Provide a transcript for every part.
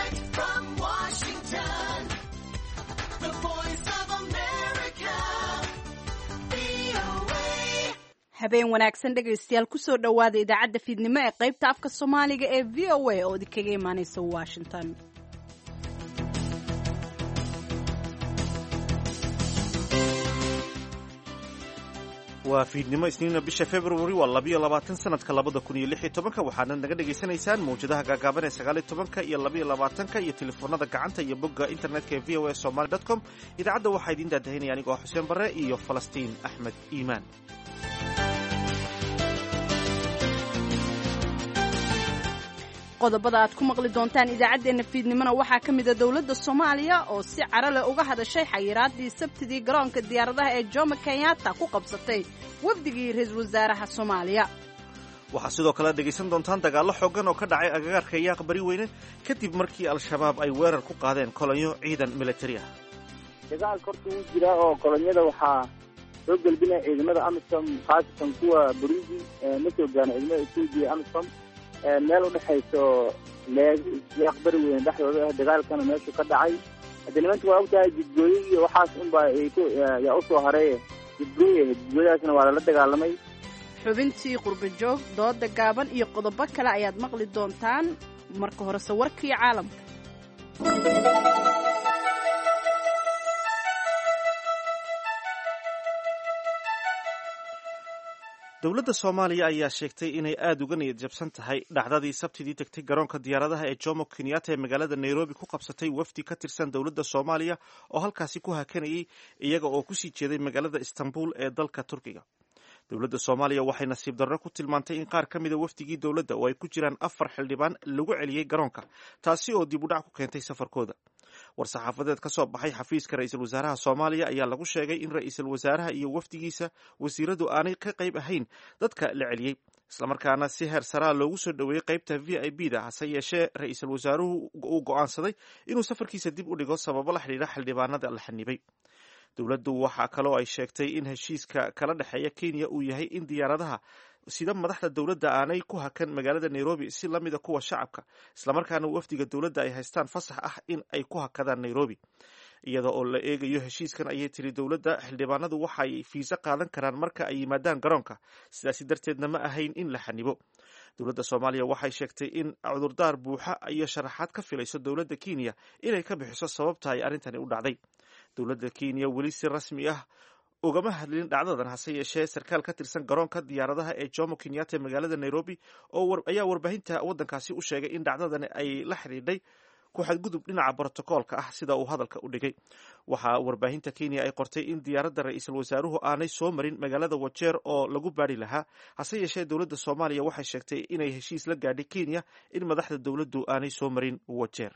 Direct from Washington, the voice of America, VOA. habeen wanaagsan dhegaystayaal kusoo dhowaada idaacadda fiidnimo ee qaybta afka soomaaliga ee v o a oo idinkaga imaanaysa washington. waa fiidnimo isniina bisha februari waa 22 sanadka 2016 waxaana naga dhagaysanaysaan mawjadaha gaagaaban ee 19 iyo 22 iyo telefoonada gacanta iyo bogga internetka ee voasomali.com. idaacadda waxaa idiin daadahinaya anigoo ah xuseen barre iyo falastiin axmed iimaan. qodobada aad ku maqli doontaan idaacaddeenna fiidnimona waxaa ka mid a dowladda soomaaliya oo si caro leh uga hadashay xayiraadii sabtidii garoonka diyaaradaha ee jomo kenyatta ku qabsatay wafdigii ra-iisul wasaaraha soomaaliya. waxaa sidoo kale dhegaysan doontaan dagaallo xooggan oo ka dhacay agagaarka yaaq bari weyne kadib markii al-shabaab ay weerar ku qaadeen kolonyo ciidan militari ah. dagaalka horta wuu jiraa oo kolonyada waxaa soo gelbinaya ciidamada amisom khaasatan kuwa burundi ma soo gaana ciidamada etoobiya amisom meel u dhexayso yaaq bari weyne dhexdooda ah dagaalkana meeshu ka dhacay. hadda nimanka waa ogtahay jidgooye iyo waxaas unbaa yaa usoo hareeye jidgooye jidgooyadaasna waa lala dagaalamay. xubintii qurba joog dooda gaaban iyo qodobo kale ayaad maqli doontaan. marka horese warkii caalamka. dowladda soomaaliya ayaa sheegtay inay aada uga niyad jabsan tahay dhacdadii sabtidii tegtay garoonka diyaaradaha ee jomo kenyatta ee magaalada nairobi ku qabsatay wafdi ka tirsan dowladda soomaaliya oo halkaasi ku hakanayay iyaga oo kusii jeeday magaalada istanbul ee dalka turkiga. dowladda soomaaliya waxay nasiib darro ku tilmaantay in qaar ka mida wafdigii dowladda oo ay ku jiraan 4 xildhibaan lagu celiyey garoonka, taasi oo dib u dhac ku keentay safarkooda. war-saxaafadeed ka soo baxay xafiiska ra-iisul wasaaraha soomaaliya ayaa lagu sheegay in ra-iisul wasaaraha iyo wafdigiisa wasiiradu aanay ka qayb ahayn dadka la celiyey, islamarkaana si heer saraa loogu soo dhoweeyey qaybta v i b da. hase yeeshee ra-iisul wasaaruhu uu go'aansaday inuu safarkiisa dib u dhigo sababo la xidhiidha xildhibaanada la xanibay. dowladdu waxaa kaloo ay sheegtay in heshiiska kala dhexeeya kenya uu yahay in diyaaradaha sida madaxda dowladda aanay ku hakan magaalada nairobi si la mida kuwa shacabka, islamarkaana wafdiga dowladda ay haystaan fasax ah in ay ku hakadaan nairobi. iyada oo la eegayo heshiiskan ayay tiri dowladda, xildhibaanadu waxay fiisa qaadan karaan marka ay yimaadaan garoonka, sidaasi darteedna ma ahayn in la xanibo. dowladda soomaaliya waxay sheegtay in cudurdaar buuxa iyo sharaxaad ka filayso dowladda kenya inay ka bixiso sababta ay arrintani u dhacday. dowladda kenya weli si rasmi ah ugama hadlin dhacdadan, hase yeeshee sarkaal ka tirsan garoonka diyaaradaha ee jomo kenyatta ee magaalada nairobi ayaa warbaahinta waddankaasi u sheegay in dhacdadani ay la xidhiidhay ku xadgudub dhinaca brotokoolka ah sida uu hadalka u dhigay. waxaa warbaahinta kenya ay qortay in diyaaradda ra-iisul wasaaruhu aanay soo marin magaalada wajeer oo lagu baari lahaa, hase yeeshee dowladda soomaaliya waxay sheegtay inay heshiis la gaadhay kenya in madaxda dowladdu aanay soo marin wajeer.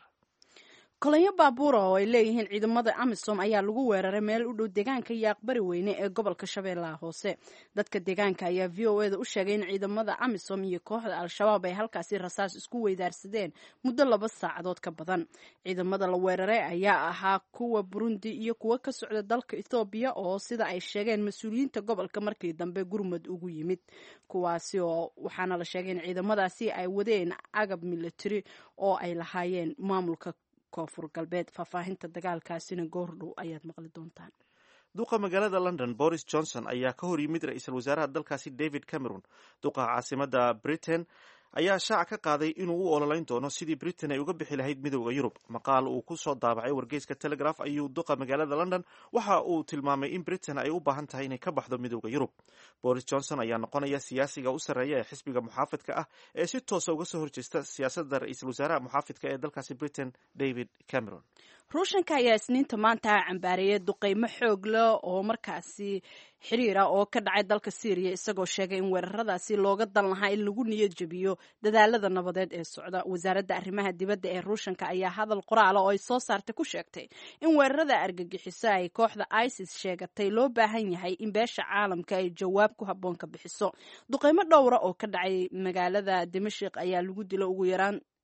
kolonyo baabuura oo ay leeyihiin ciidamada amisom ayaa lagu weeraray meel u dhow deegaanka yaaq bari weyne ee gobolka shabeellaha hoose. dadka deegaanka ayaa v o eda u sheegay in ciidamada amisom iyo kooxda al-shabaab ay halkaasi rasaas isku weydaarsadeen muddo 2 saacadood ka badan. ciidamada la weeraray ayaa ahaa kuwa burundi iyo kuwo ka socda dalka ethoobiya oo sida ay sheegeen mas-uuliyiinta gobolka markii dambe gurmud ugu yimid. kuwaasi oo waxaana la sheegay in ciidamadaasi ay wadeen agab militari oo ay lahaayeen maamulka koonfur galbeed. faahfaahinta dagaalkaasina goordhow ayaad maqli doontaan. duqa magaalada london boris johnson ayaa ka hor yimid ra-iisul wasaaraha dalkaasi david cameron. duqa caasimada britain ayaa shaaca ka qaaday inuu u ololayn doono sidii britain ay uga bixi lahayd midowda yurub. maqaal uu ku soo daabacay wargeyska telegraph ayuu duqa magaalada london waxa uu tilmaamay in britain ay u baahan tahay inay ka baxdo midowda yurub. boris johnson ayaa noqonaya siyaasiga u sarreeya ee xisbiga muxaafidka ah ee si toosa uga soo horjeesta siyaasadda ra-iisul wasaaraha muxaafidka ee dalkaasi britain david cameron. ruushanka ayaa isniinta maanta cambaareeyay duqeymo xoog leh oo markaasi xiriira oo ka dhacay dalka Syria, isagoo sheegay in weeraradaasi looga dan lahaa in lagu niyad jabiyo dadaalada nabadeed ee socda. wasaaradda arrimaha dibadda ee ruushanka ayaa hadal qoraal oo ay soo saartay ku sheegtay in weerarada argagixiso ay kooxda ISIS sheegatay loo baahan yahay in beesha caalamka ay jawaab ku habboon ka bixiso. duqeymo dhowra oo ka dhacay magaalada Dimashq ayaa lagu dilay ugu yaraan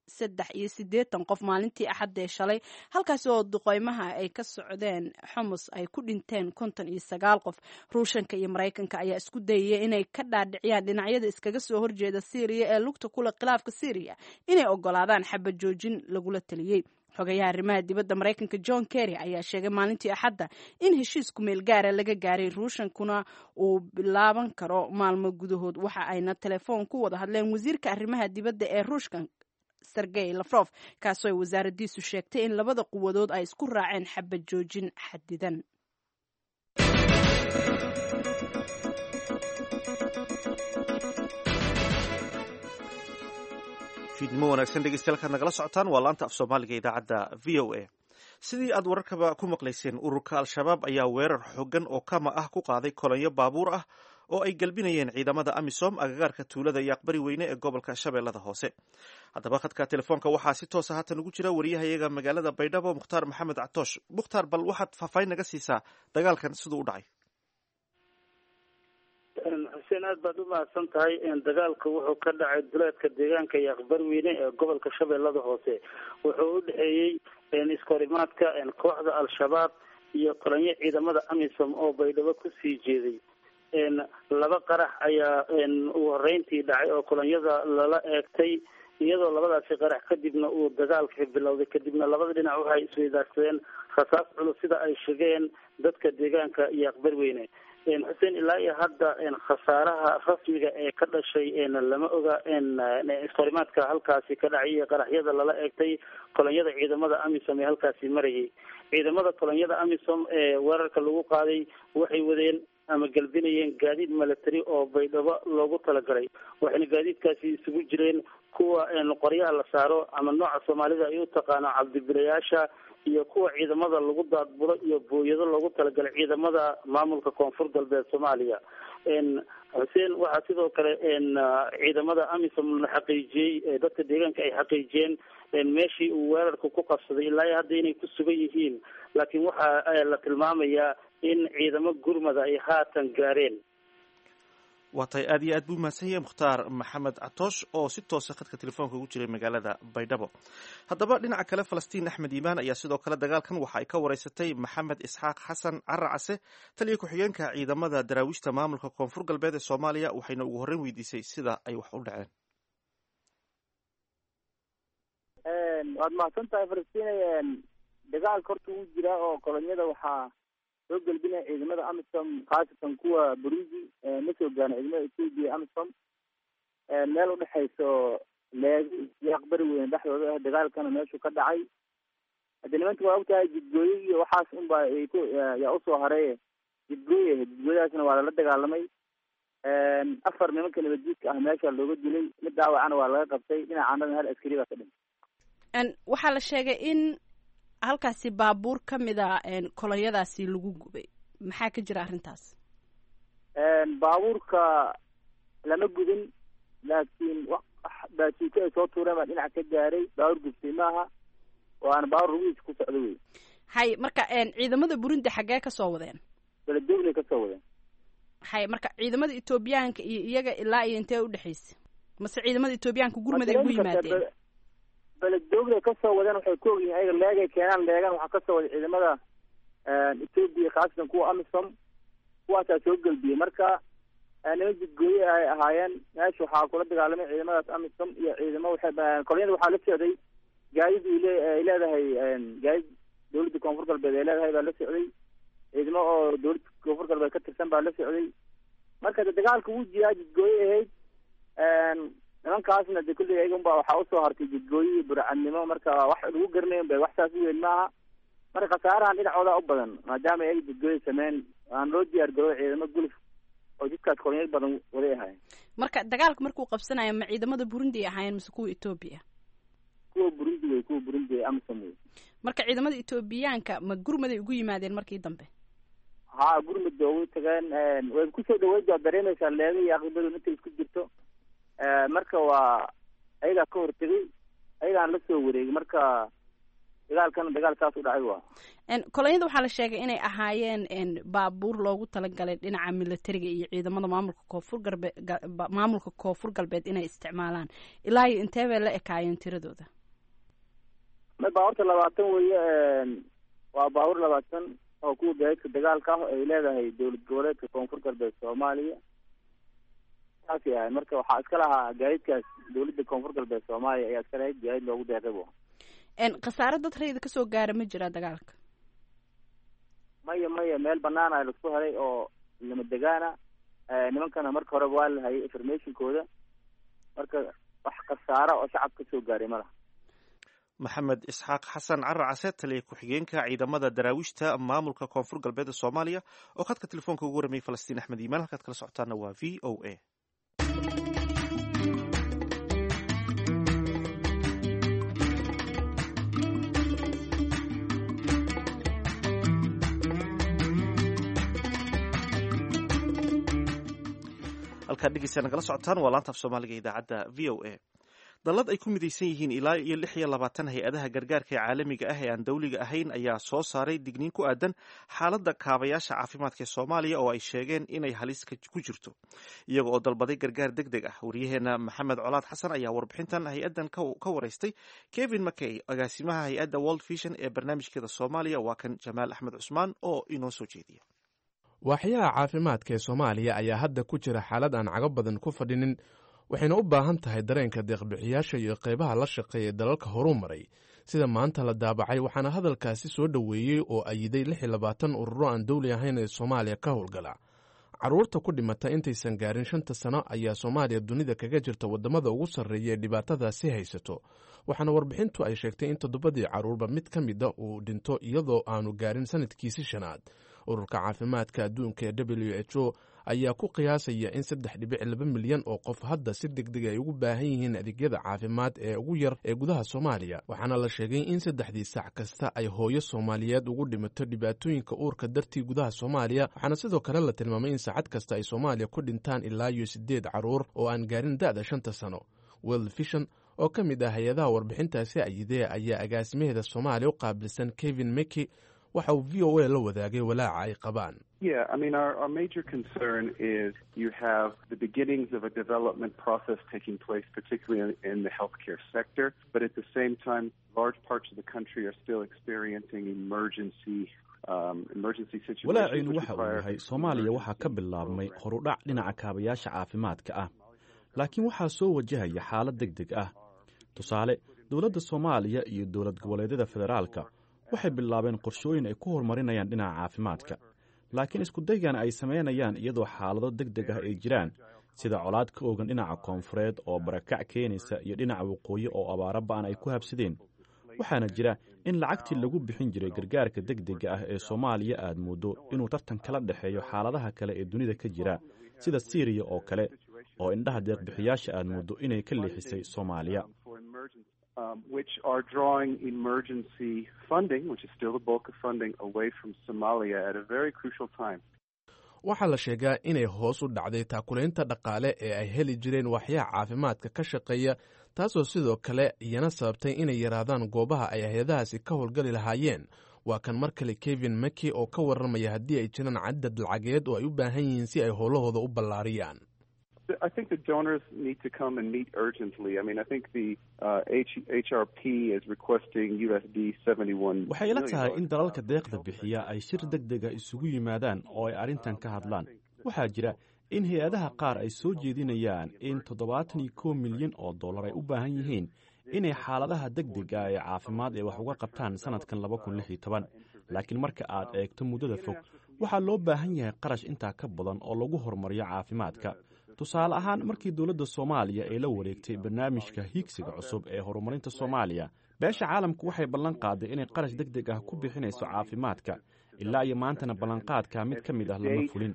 83 qof maalintii axadee shalay, halkaasi oo duqeymaha ay ka socdeen xumus ay ku dhinteen 59 qof. Ruushanka iyo Maraykanka ayaa isku dayaya inay ka dhaadhiciyaan dhinacyada iskaga soo horjeeda Syria ee lugta kula khilaafka Syria inay ogolaadaan xabad joojin lagula taliyey. xogayaha arrimaha dibadda Maraykanka John Kerry ayaa sheegay maalintii axadda in heshiis ku meel gaara laga gaaray Ruushankuna uu bilaaban karo maalmo gudahood. Waxa ayna telefoon ku wada hadleen wasiirka arrimaha dibadda ee Ruushka Sergey Lavrov, kaasoo ay wasaaraddiisu sheegtay in labada quwadood ay isku raaceen xabad joojin xadidan. fiidnimo wanaagsan dhegeystayaal kaad nagala socotaan waa laanta af soomaaliga idaacadda v o a. sidii aad wararkaba ku maqlayseen, ururka al-shabaab ayaa weerar xooggan oo kama ah ku qaaday kolonyo baabuur ah oo ay galbinayeen ciidamada amisom agagaarka tuulada yaaqbari weyne ee gobolka shabeellada hoose. haddaba khadka telefoonka waxaa si toosa haatan ugu jira wariyahayaga magaalada baydhabo mukhtaar maxamed catoosh. mukhtaar, bal waxaad faahfaahin naga siisaa dagaalkan siduu u dhacay. xuseen, aad baad u mahadsan tahay. dagaalka wuxuu ka dhacay duleedka deegaanka yaaqbari weyne ee gobolka shabeellada hoose. wuxuu u dhexeeyey iskahorimaadka kooxda al-shabaab iyo kolonyo ciidamada amisom oo baydhabo kusii jeeday. laba qarax ayaa ugu horeyntii dhacay oo kolonyada lala eegtay, iyadoo labadaasi qarax kadibna uu dagaalka bilowday. kadibna labada dhinac waxay isweydaarsadeen rasaas culus sida ay sheegeen dadka deegaanka yaaqbari weyne. xuseen, ilaa iyo hadda khasaaraha rasmiga ee ka dhashay lama oga. iskahorimaadka halkaasi ka dhacay iyo qaraxyada lala eegtay kolonyada ciidamada amisom ee halkaasi marayay. ciidamada kolonyada amisom ee weerarka lagu qaaday waxay wadeen ama galbinayeen gaadiid milatary oo baydhabo loogu talagalay. waxayna gaadiidkaasi isugu jireen kuwa qoryaha la saaro ama nooca soomaalida ay u taqaano cabdibilayaasha, iyo kuwa ciidamada lagu daadbulo iyo booyado loogu talagalay ciidamada maamulka koonfur galbeed Soomaaliya. xuseen, waxaa sidoo kale ciidamada amisom la xaqiijiyey, dadka deegaanka ay xaqiijiyeen meeshii uu weerarku ku qabsaday ilaa hadda inay ku sugan yihiin, laakiin waxaa la tilmaamayaa in ciidamo gurmada ay haatan gaareen. waa tahay aad iyo aad buu mahadsan yahay mukhtaar maxamed catoosh oo si toosa khadka telefoonka ugu jiray magaalada baydhabo. haddaba dhinaca kale, falastiin axmed iimaan ayaa sidoo kale dagaalkan waxa ay ka wareysatay maxamed isxaaq xasan caracase, taliya ku-xigeenka ciidamada daraawiishta maamulka koonfur galbeed ee Soomaaliya, waxayna ugu horreyn weydiisay sida ay wax u dhaceen. waad mahadsan tahay falastiin. dagaalka horta wuu jiraa oo kolonyada waxaa soo gelbinaya ciidamada amisom, khaasatan kuwa burundi ma soo gaana ciidamada ethiopia amisom. meel udhexayso leegi iyo yaaqbari weyne dhexdooda ah dagaalkana meeshuu ka dhacay. hadda nimanka waa ogtahay jidgooye iyo waxaas unba yaa usoo haray. jidgooyadaasna waa lala dagaalamay. 4 nimanka nabadjiidka ah meesha looga dilay, mid dhaawacana waa laga qabtay. dhinacaanada hal askari baa ka dhintay. waxaa la sheegay in halkaasi baabuur ka mid a kolonyadaasi lagu gubay. maxaa ka jira arrintaas? baabuurka lama gubin, laakiin baasiiko ay soo tuureen baa dhinac ka gaaray. baabuur gubtay maaha, waana baabuur rugiisa ku socda wey. hay marka ciidamada burundi xaggee ka soo wadeen? beledooglay ka soo wadeen. hay marka ciidamada etoobiyaanka iyo iyaga ilaa iyo intee udhexaysa? mase ciidamada etoobiyaanka gurmad ay ugu yimaadeen? beledooglay ka soo wadeen. waxay ku ogyihiin ayaga leegay keenaan. leegan waxaa ka soo waday ciidamada ethiopia, khaasatan kuwa amisom. kuwaasaa soo gelbiyey. marka niman jidgooye ay ahaayeen. meesha waxaa kula dagaalamay ciidamadaas amisom iyo ciidamo kolonyada waxaa la socday gaadid ay leedahay, gaadid dawladda koonfur galbeed ay leedahay baa la socday. ciidamo oo dawladda koonfur galbeed ka tirsan baa la socday. marka dagaalka wuu jiraa. jidgooye ahayd. nimankaasna de kulli ayagunba waxaa usoo hartay jidgooye iyo burcadnimo. marka wax lagu garanayn bay wax saas u weyn maaha. marka khasaarahan dhinacooda u badan maadaama ay jidgooye sameyn aan loo diyaar garooy ciidamo guluf oo jidkaas kolonyad badan waday ahaayeen. marka dagaalka markuu qabsanayo ma ciidamada burundi ay ahaayeen mise kuwa etoobiya? kuwa burundi wey. kuwa burundi amisom wey. marka ciidamada etoobiyaanka ma gurmaday ugu yimaadeen markii dambe? ha, gurmad ba ugu tageen. way kusoo dhaweyd. waa dareemaysaa leega iyo aqibadu intay isku jirto. marka waa ayagaa ka hortegay, ayagaan la soo wareegay. marka dagaalkana dagaal saas u dhacay. waa kolonyada waxaa la sheegay inay ahaayeen baabuur loogu talagalay dhinaca milatariga iyo ciidamada maamulka koonfur galbeed inay isticmaalaan. ilaa iyo intee bay la ekaayeen tiradooda? baabuurta 20 weeye waa baabuur 20 oo kuwa gaadiidka dagaalka ah ay leedahay dowlad goboleedka koonfur galbeed Soomaaliya taasi ah marka waxaa iska lahaa gaadiidkaas dowladda koonfur galbeed Soomaaliya ayaa iska lahayd gaadiid loogu deeqay khasaare dad rayid ka soo gaara ma jira dagaalka maya meel banaan ah lagu helay oo lama degaana nimankana marka hore waa la hayay informationkooda marka wax khasaaro oo shacabka soo gaaray malaha maxamed isxaaq xasan caracase taliye ku-xigeenka ciidamada daraawiishta maamulka koonfur galbeed Soomaaliya oo khadka telefoonka ugu waramay Falastiin Axmed Iimaan halkaad kala socotaana waa VOA. halkaad dhegeysta nagala socotaan waa laanta af Soomaaliga idaacadda VOA. dallad ay ku midaysan yihiin ilaa iyo 26 hay-adaha gargaarka ee caalamiga ah ee aan dawliga ahayn ayaa soo saaray digniin ku aadan xaaladda kaabayaasha caafimaadka ee Soomaaliya oo ay sheegeen inay halis ku jirto iyaga oo dalbaday gargaar degdeg ah. wariyaheena Maxamed Colaad Xasan ayaa warbixintan hay-adan ka wareystay Kevin McKay agaasimaha hay-adda World Vision ee barnaamijkeeda Soomaaliya. waa kan Jamaal Axmed Cusmaan oo inoo soo jeediya. waaxyaha caafimaadka ee Soomaaliya ayaa hadda ku jira xaalad aan caga badan ku fadhinin waxayna u baahan tahay dareenka deeqbixiyaasha iyo qaybaha la shaqeeya dalalka horu maray sida maanta la daabacay. waxaana hadalkaasi soo dhoweeyey oo ayiday 26 ururo aan dawli ahayn ee Soomaaliya ka howlgala. carruurta ku dhimata intaysan gaarin 5 sano ayaa Soomaaliya dunida kaga jirta wadamada ugu sarreeya ee dhibaatadaasi haysato. waxaana warbixintu ay sheegtay in 7 carruurba mid ka mid ah uu dhinto iyadoo aanu gaarin sanadkiisi 5aad. ururka caafimaadka adduunka ee WHO ayaa ku qiyaasaya in 3.2 milyan oo qof hadda si degdeg ay ugu baahan yihiin adeegyada caafimaad ee ugu yar ee gudaha Soomaaliya. waxaana la sheegay in 3 saac kasta ay hooyo Soomaaliyeed ugu dhimato dhibaatooyinka uurka dartii gudaha Soomaaliya. waxaana sidoo kale la tilmaamay in saacad kasta ay Soomaaliya ku dhintaan ilaa 8 carruur oo aan gaarin da'da 5 sano. World Vision oo ka mid ah hay-adaha warbixintaasi ayidee ayaa agaasimaheeda Soomaaliya u qaabilsan Kevin McKay waxa uu VOA la wadaagay walaaca ay qabaan. Yeah, I mean, our major concern is you have the beginnings of a development process taking place, particularly in the healthcare sector, but at the same time, large parts of the country are still experiencing emergency situations. walaaciinu waxa uu yahay Soomaaliya waxaa ka bilaabmay horudhac dhinaca kaabayaasha caafimaadka ah, laakiin waxaa soo wajahaya xaalad degdeg ah. tusaale, dowladda Soomaaliya iyo dowlad goboleedyada federaalka waxay bilaabeen qorshooyin ay ku horumarinayaan dhinaca caafimaadka, laakiin isku daygan ay sameynayaan iyadoo xaalado degdeg ah ay jiraan sida colaad ka oogan dhinaca koonfureed oo barakac keenaysa iyo dhinaca waqooyi oo abaaro ba'an ay ku habsadeen. waxaana jira in lacagtii lagu bixin jiray gargaarka degdega ah ee Soomaaliya aad moodo inuu tartan kala dhexeeyo xaaladaha kale ee dunida ka jira sida Syria oo kale oo indhaha deeqbixiyaasha aad moodo inay ka leexisay Soomaaliya. Which are drawing emergency funding, which is still the bulk of funding, away from Somalia at a very crucial time. waxaa la sheegaa inay hoos u dhacday taakulaynta dhaqaale ee ay heli jireen waaxyaha caafimaadka ka shaqeeya, taasoo sidoo kale iyana sababtay inay yaraadaan goobaha ay hay-adahaasi ka howlgali lahaayeen. waa kan mar kale Kevin McKay oo ka warramaya haddii ay jiraan cadad lacageed oo ay u baahan yihiin si ay howlahooda u ballaariyaan. I think the donors need to come and meet urgently. I mean, I think the HRP is requesting $71 waxay ila tahay in dalalka deeqda bixiya ay shir degdega isugu yimaadaan oo ay arrintan ka hadlaan. waxaa jira in hay-adaha qaar ay soo jeedinayaan in $71 milyan oo dollar ay u baahan yihiin inay xaaladaha degdega ee caafimaad ee wax uga qabtaan sanadkan 2016. laakiin marka aad eegto muddada fog waxaa loo baahan yahay qarash intaa ka badan oo lagu horumariyo caafimaadka. tusaale ahaan, markii dowladda Soomaaliya ay la wareegtay barnaamijka higsiga cusub ee horumarinta Soomaaliya, beesha caalamku waxay ballan qaaday inay qarash degdeg ah ku bixinayso caafimaadka. ilaa iyo maantana ballanqaadka mid ka mid ah lama fulin.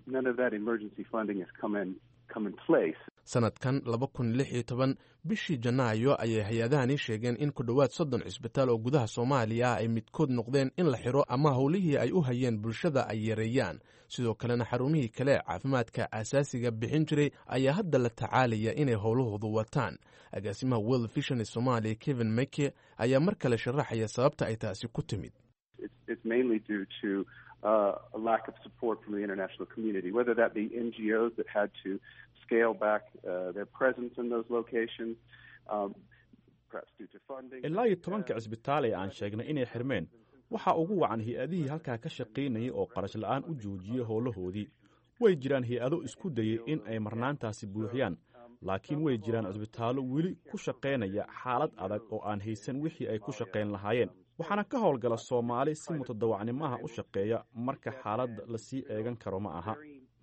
sanadkan 2016 bishii Janaayo ayay hay-adahani sheegeen in ku dhowaad 30 cisbitaal oo gudaha Soomaaliya ay midkood noqdeen in la xiro ama howlihii ay u hayeen bulshada ay yareeyaan. sidoo kalena xarumihii kale caafimaadka asaasiga bixin jiray ayaa hadda la tacaalaya inay howlahoodu wataan. agaasimaha World Vision ee Soomaaliya Kevin McKay ayaa mar kale sharaxaya sababta ay taasi ku timid. It's mainly due to a lack of support from the international community, whether that be NGOs that had to scale back their presence in those locations, ilaa iyo 10 cisbitaal ee aan sheegnay inay xirmeen waxaa ugu wacan hay-adihii halkaa ka shaqaynayay oo qarash la'aan u joojiyey howlahoodii. way jiraan hay-ado isku dayey in ay marnaantaasi buuxiyaan, laakiin way jiraan cisbitaallo weli ku shaqaynaya xaalad adag oo aan haysan wixii ay ku shaqayn lahaayeen. waxaana ka howlgala Soomaali si mutadawacnimo ah u shaqeeya marka xaaladda la sii eegan karo ma aha.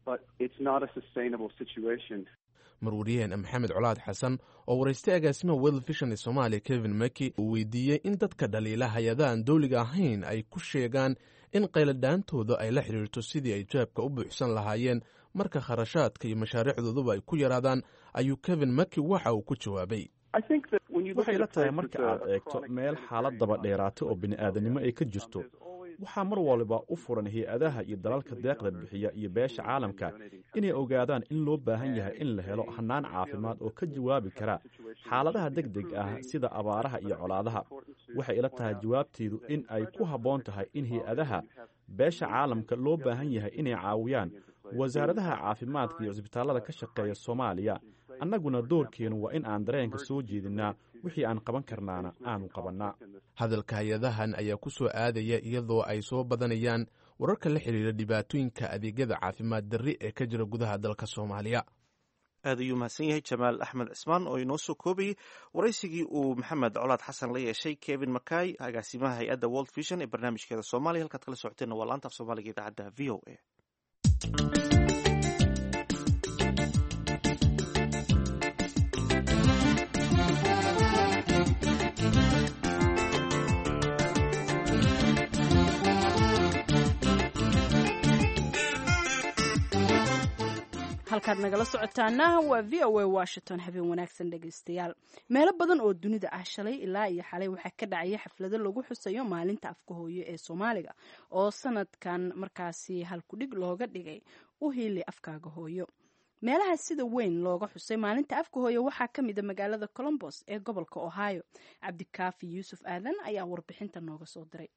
marwariyaheen maxamed colaad xasan oo waraystay agaasimaha World Vision ee Soomaaliya Kevin Mackey uu weydiiyey in dadka dhaliila hay-adahan dawliga ahayn ay ku sheegaan in qayladhaantooda ay la xiriirto sidii ay jaabka u buuxsan lahaayeen marka kharashaadka iyo mashaariicdooduba ay ku yaraadaan, ayuu Kevin Mackey waxa uu ku jawaabay. waxay la tahay marka aad eegto meel xaalad daba dheeraata oo bini'aadanimo ay ka jirto, waxaa mar waliba u furan hay-adaha iyo dalalka deeqda bixiya iyo beesha caalamka inay ogaadaan in loo baahan yahay in la helo hannaan caafimaad oo ka jawaabi kara xaaladaha degdeg ah sida abaaraha iyo colaadaha. waxay ila tahay jawaabteedu in ay ku habboon tahay in hay-adaha beesha caalamka loo baahan yahay inay caawiyaan wasaaradaha caafimaadka iyo cisbitaallada ka shaqeeya Soomaaliya. annaguna doorkeenu waa in aan dareenka soo jeedinaa, wixii aan qaban karnaana aanu qabannaa. hadalka hay-adahan ayaa ku soo aadaya iyadoo ay soo badanayaan wararka la xiriira dhibaatooyinka adeegyada caafimaad darri ee ka jira gudaha dalka Soomaaliya. aad ayuu mahadsan yahay Jamaal Axmed Cismaan oo inoo soo koobayay waraysigii uu Maxamed Colaad Xasan la yeeshay Kevin Mackay, agaasimaha hay-adda World Vision ee barnaamijkeeda Soomaaliya. halkaad kala socoteen waa laanta af Soomaaliga idaacadda VOA. halkaad nagala socotaana waa VOA Washington. habeen wanaagsan dhegaystayaal. meelo badan oo dunida ah shalay ilaa iyo xalay waxaa ka dhacaya xaflado lagu xusayo maalinta afka hooyo ee Soomaaliga oo sanadkan markaasi halkudhig looga dhigay u hiili afkaaga hooyo. meelaha sida weyn looga xusay maalinta afka hooyo waxaa ka mid ah magaalada Columbus ee gobolka Ohio. Cabdikaafi Yuusuf Aadan ayaa warbixinta nooga soo diray.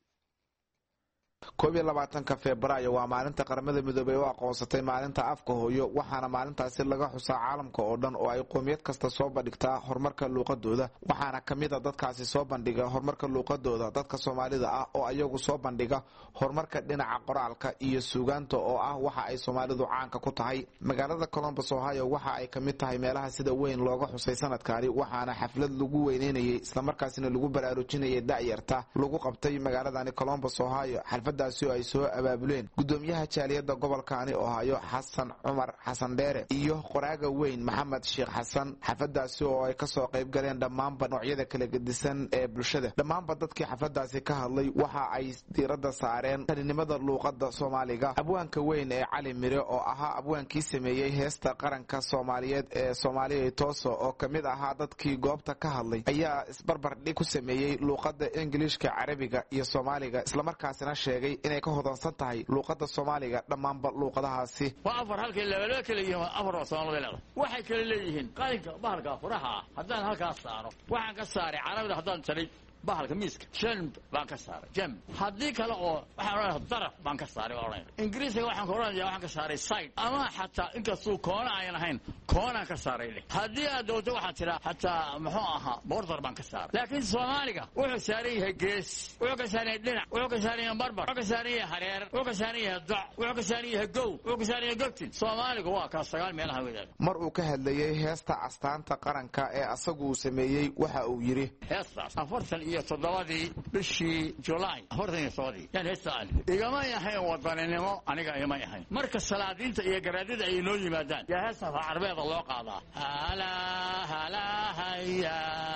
22 Febraayo waa maalinta qaramada midoobay oo aqoonsatay maalinta afka hooyo, waxaana maalintaasi laga xusaa caalamka oo dhan oo ay qoomiyad kasta soo bandhigtaa horumarka luuqadooda. waxaana kamid ah dadkaasi soo bandhiga horumarka luuqadooda dadka Soomaalida ah oo ayagu soo bandhiga horumarka dhinaca qoraalka iyo suugaanta oo ah waxa ay Soomaalidu caanka ku tahay. magaalada Columbus Ohio waxa ay kamid tahay meelaha sida weyn looga xusay sanadkaani, waxaana xaflad lagu weyneynayay isla markaasina lagu baraarujinayay da'yarta lagu qabtay magaaladani Columbus Ohio. daasi oo ay soo abaabuleen gudoomiyaha jaaliyada gobolkaani Ohio Xasan Cumar Xasan Dheere iyo qoraaga weyn Maxamed Sheekh Xasan. xafladaasi oo ay ka soo qayb galeen dhammaan noocyada kala gedisan ee bulshada. dhammaan dadkii xafladaasi ka hadlay waxa ay diiradda saareen tarinimada luuqadda Soomaaliga. abwaanka weyn ee Cali Mire oo ahaa abwaankii sameeyay heesta qaranka Soomaaliyeed ee Soomaaliya Tooso oo kamid ahaa dadkii goobta ka hadlay ayaa isbarbar dhig ku sameeyay luuqadda Ingiriiska, Carabiga iyo Soomaaliga, isla markaasina sheegay inay ka hodansan tahay luuqadda Soomaaliga dhammaanba luuqadahaasi. waa afar halkii laba kala yihiin afar Soomaaliyeed waxay kala leeyihiin qalinka bahalka furaha haddaan halkaas saaro waxaan ka saaray Carabiga haddaan taray bahalka miiska jamb baan ka saaray jamb haddii kale oo waxaan oranaa daraf baan ka saaray oranaa Ingiriisiga waxaan ka oranayaa waxaan ka saaray side ama xataa inkastoo koona aan ahayn koonaan ka saaray haddii aad doonto waxaad tiraa xataa muxuu ahaa border baan ka saaray. laakiin Soomaaliga wuxuu saaran yahay gees, wuxuu ka saaran yahay dhinac, wuxuu ka saaran yahay barbar, wuxuu ka saaran yahay hareer, wuxuu ka saaran yahay doc, wuxuu ka saaran yahay gow, wuxuu ka saaran yahay gobtin. Soomaaliga waa ka sagaal meelaha weeyaan. mar uu ka hadlayay heesta astaanta qaranka ee asagu uu sameeyay waxa uu yiri heestaas 47 bishii July 47 yan heestaan igama yahay wadaninimo aniga igama yahay. marka salaadiinta iyo garaadida ay noo yimaadaan yaa heesta Carabeeda loo qaadaa hala hala haya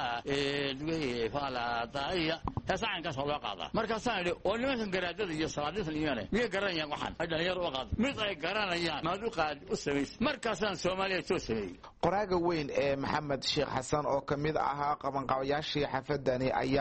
edwi fala daya heestaan ka soo loo qaadaa. markaasaan idhi oo nimankan garaadida iyo salaadiinta iyaanay miya garanayaan waxaan hadda yar u qaad mid ay garanayaan maadu qaad u sameeyay. markaasaan Soomaaliya soo sameeyay. qoraaga weyn ee Maxamed Sheekh Xasan oo kamid ahaa qabanqabayaashii xafladani ayaa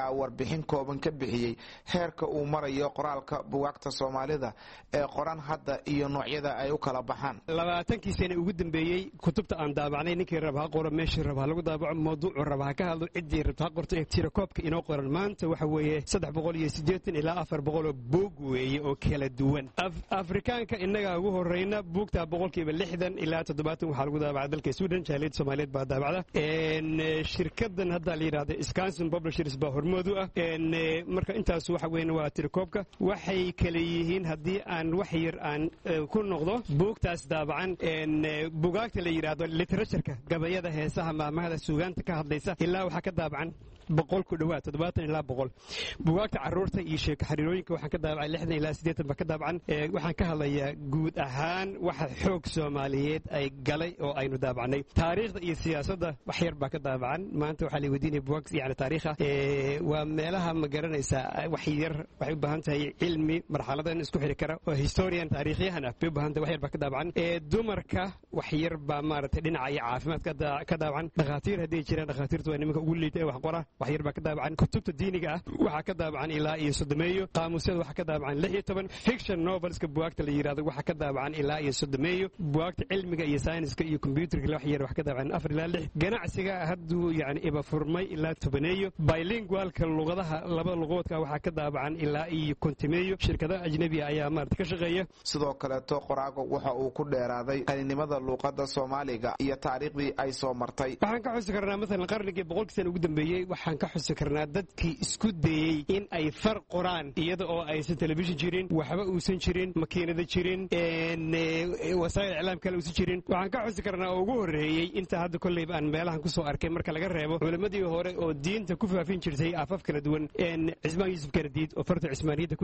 ayaa warbixin kooban ka bixiyey heerka uu marayo qoraalka buugaagta soomaalida ee qoran hadda iyo noocyada ay u kala baxaan. 20 sano ugu dambeeyay kutubta aan daabacnay ninkii raba ha qoro meeshii raba lagu daabaco mawduuc raba ka hadlo cidii rabta ha qorto ee tiro koobka inoo qoran maanta waxa weeye 380 ilaa 400 buug weeye oo kala duwan. Afrikaanka inaga ugu horeyna buugta 60 ilaa 70 waxa lagu daabacay dalka Sweden jaalid Soomaaliyeed baa daabacda shirkadan hadda la yiraahdo Scanson Publishers baa hormoodu ah marka intaas waxa weeyna waa tiro koobka waxay kala yihiin hadii aan wax yar aan ku noqdo buugtaas daabacan buugaagta la yiraahdo literature-ka gabayada heesaha maamahada suugaanta ka hadlaysa ilaa waxa ka daabacan 100 ku dhawaad 70 ilaa 100 buugaagta caruurta iyo sheeko xiriirooyinka waxaan ka daabacay 60 ilaa 80 ba ka daabacan waxaan ka hadlayaa guud ahaan waxa xoog Soomaaliyeed ay galay oo aynu daabacnay taariikhda iyo siyaasadda wax yar ba ka daabacan maanta waxa la weydiinay buugaag yani taariikha waa meelaha ma garanaysa wax yar waxay u baahan tahay cilmi marxaladan isku xiri kara oo historian taariikhiyahan ah u baahan tahay wax yar ba ka daabacan dumarka wax yar ba maartay dhinaca caafimaadka ka daabacan dhaqaatiir hadii jiraan dhaqaatiirtu waa nimanka ugu liitay wax qora wax yar ba ka daabacan kutubta diiniga ah waxa ka daabacan ilaa iyo 30 qaamusyada waxa ka daabacan 16 fiction novelska buugaagta la yiraahdo waxa ka daabacan ilaa iyo 30 buugaagta cilmiga iyo sayniska iyo computerka wax yar wax ka daabacan 4 ilaa 6 ganacsiga haduu yani iba furmay ilaa 10 bilingualka luqadaha laba luqadoodka waxa ka daabacan ilaa iyo 50 shirkadaha ajnabi ayaa maartay ka shaqeeya sidoo kale to qoraago waxa uu ku dheeraaday qalinimada luqadda Soomaaliga iyo taariikhdii ay soo martay waxaan ka xusi karnaa mesela qarnigii 100 sano ugu dambeeyay waxaan ka xusi karnaa dadkii isku dayay in ay far qoraan iyada oo aysan television jirin waxba uusan jirin makiinada jirin wasaa'il iclaam kale uusan jirin waxaan ka xusi karnaa oo ugu horeeyay inta hadda kullayba aan meelahan ku soo arkay marka laga reebo culimadii hore oo diinta ku faafin jirtay afaf kala duwan Cismaan Yuusuf Gardiid oo farta Cismaaniyada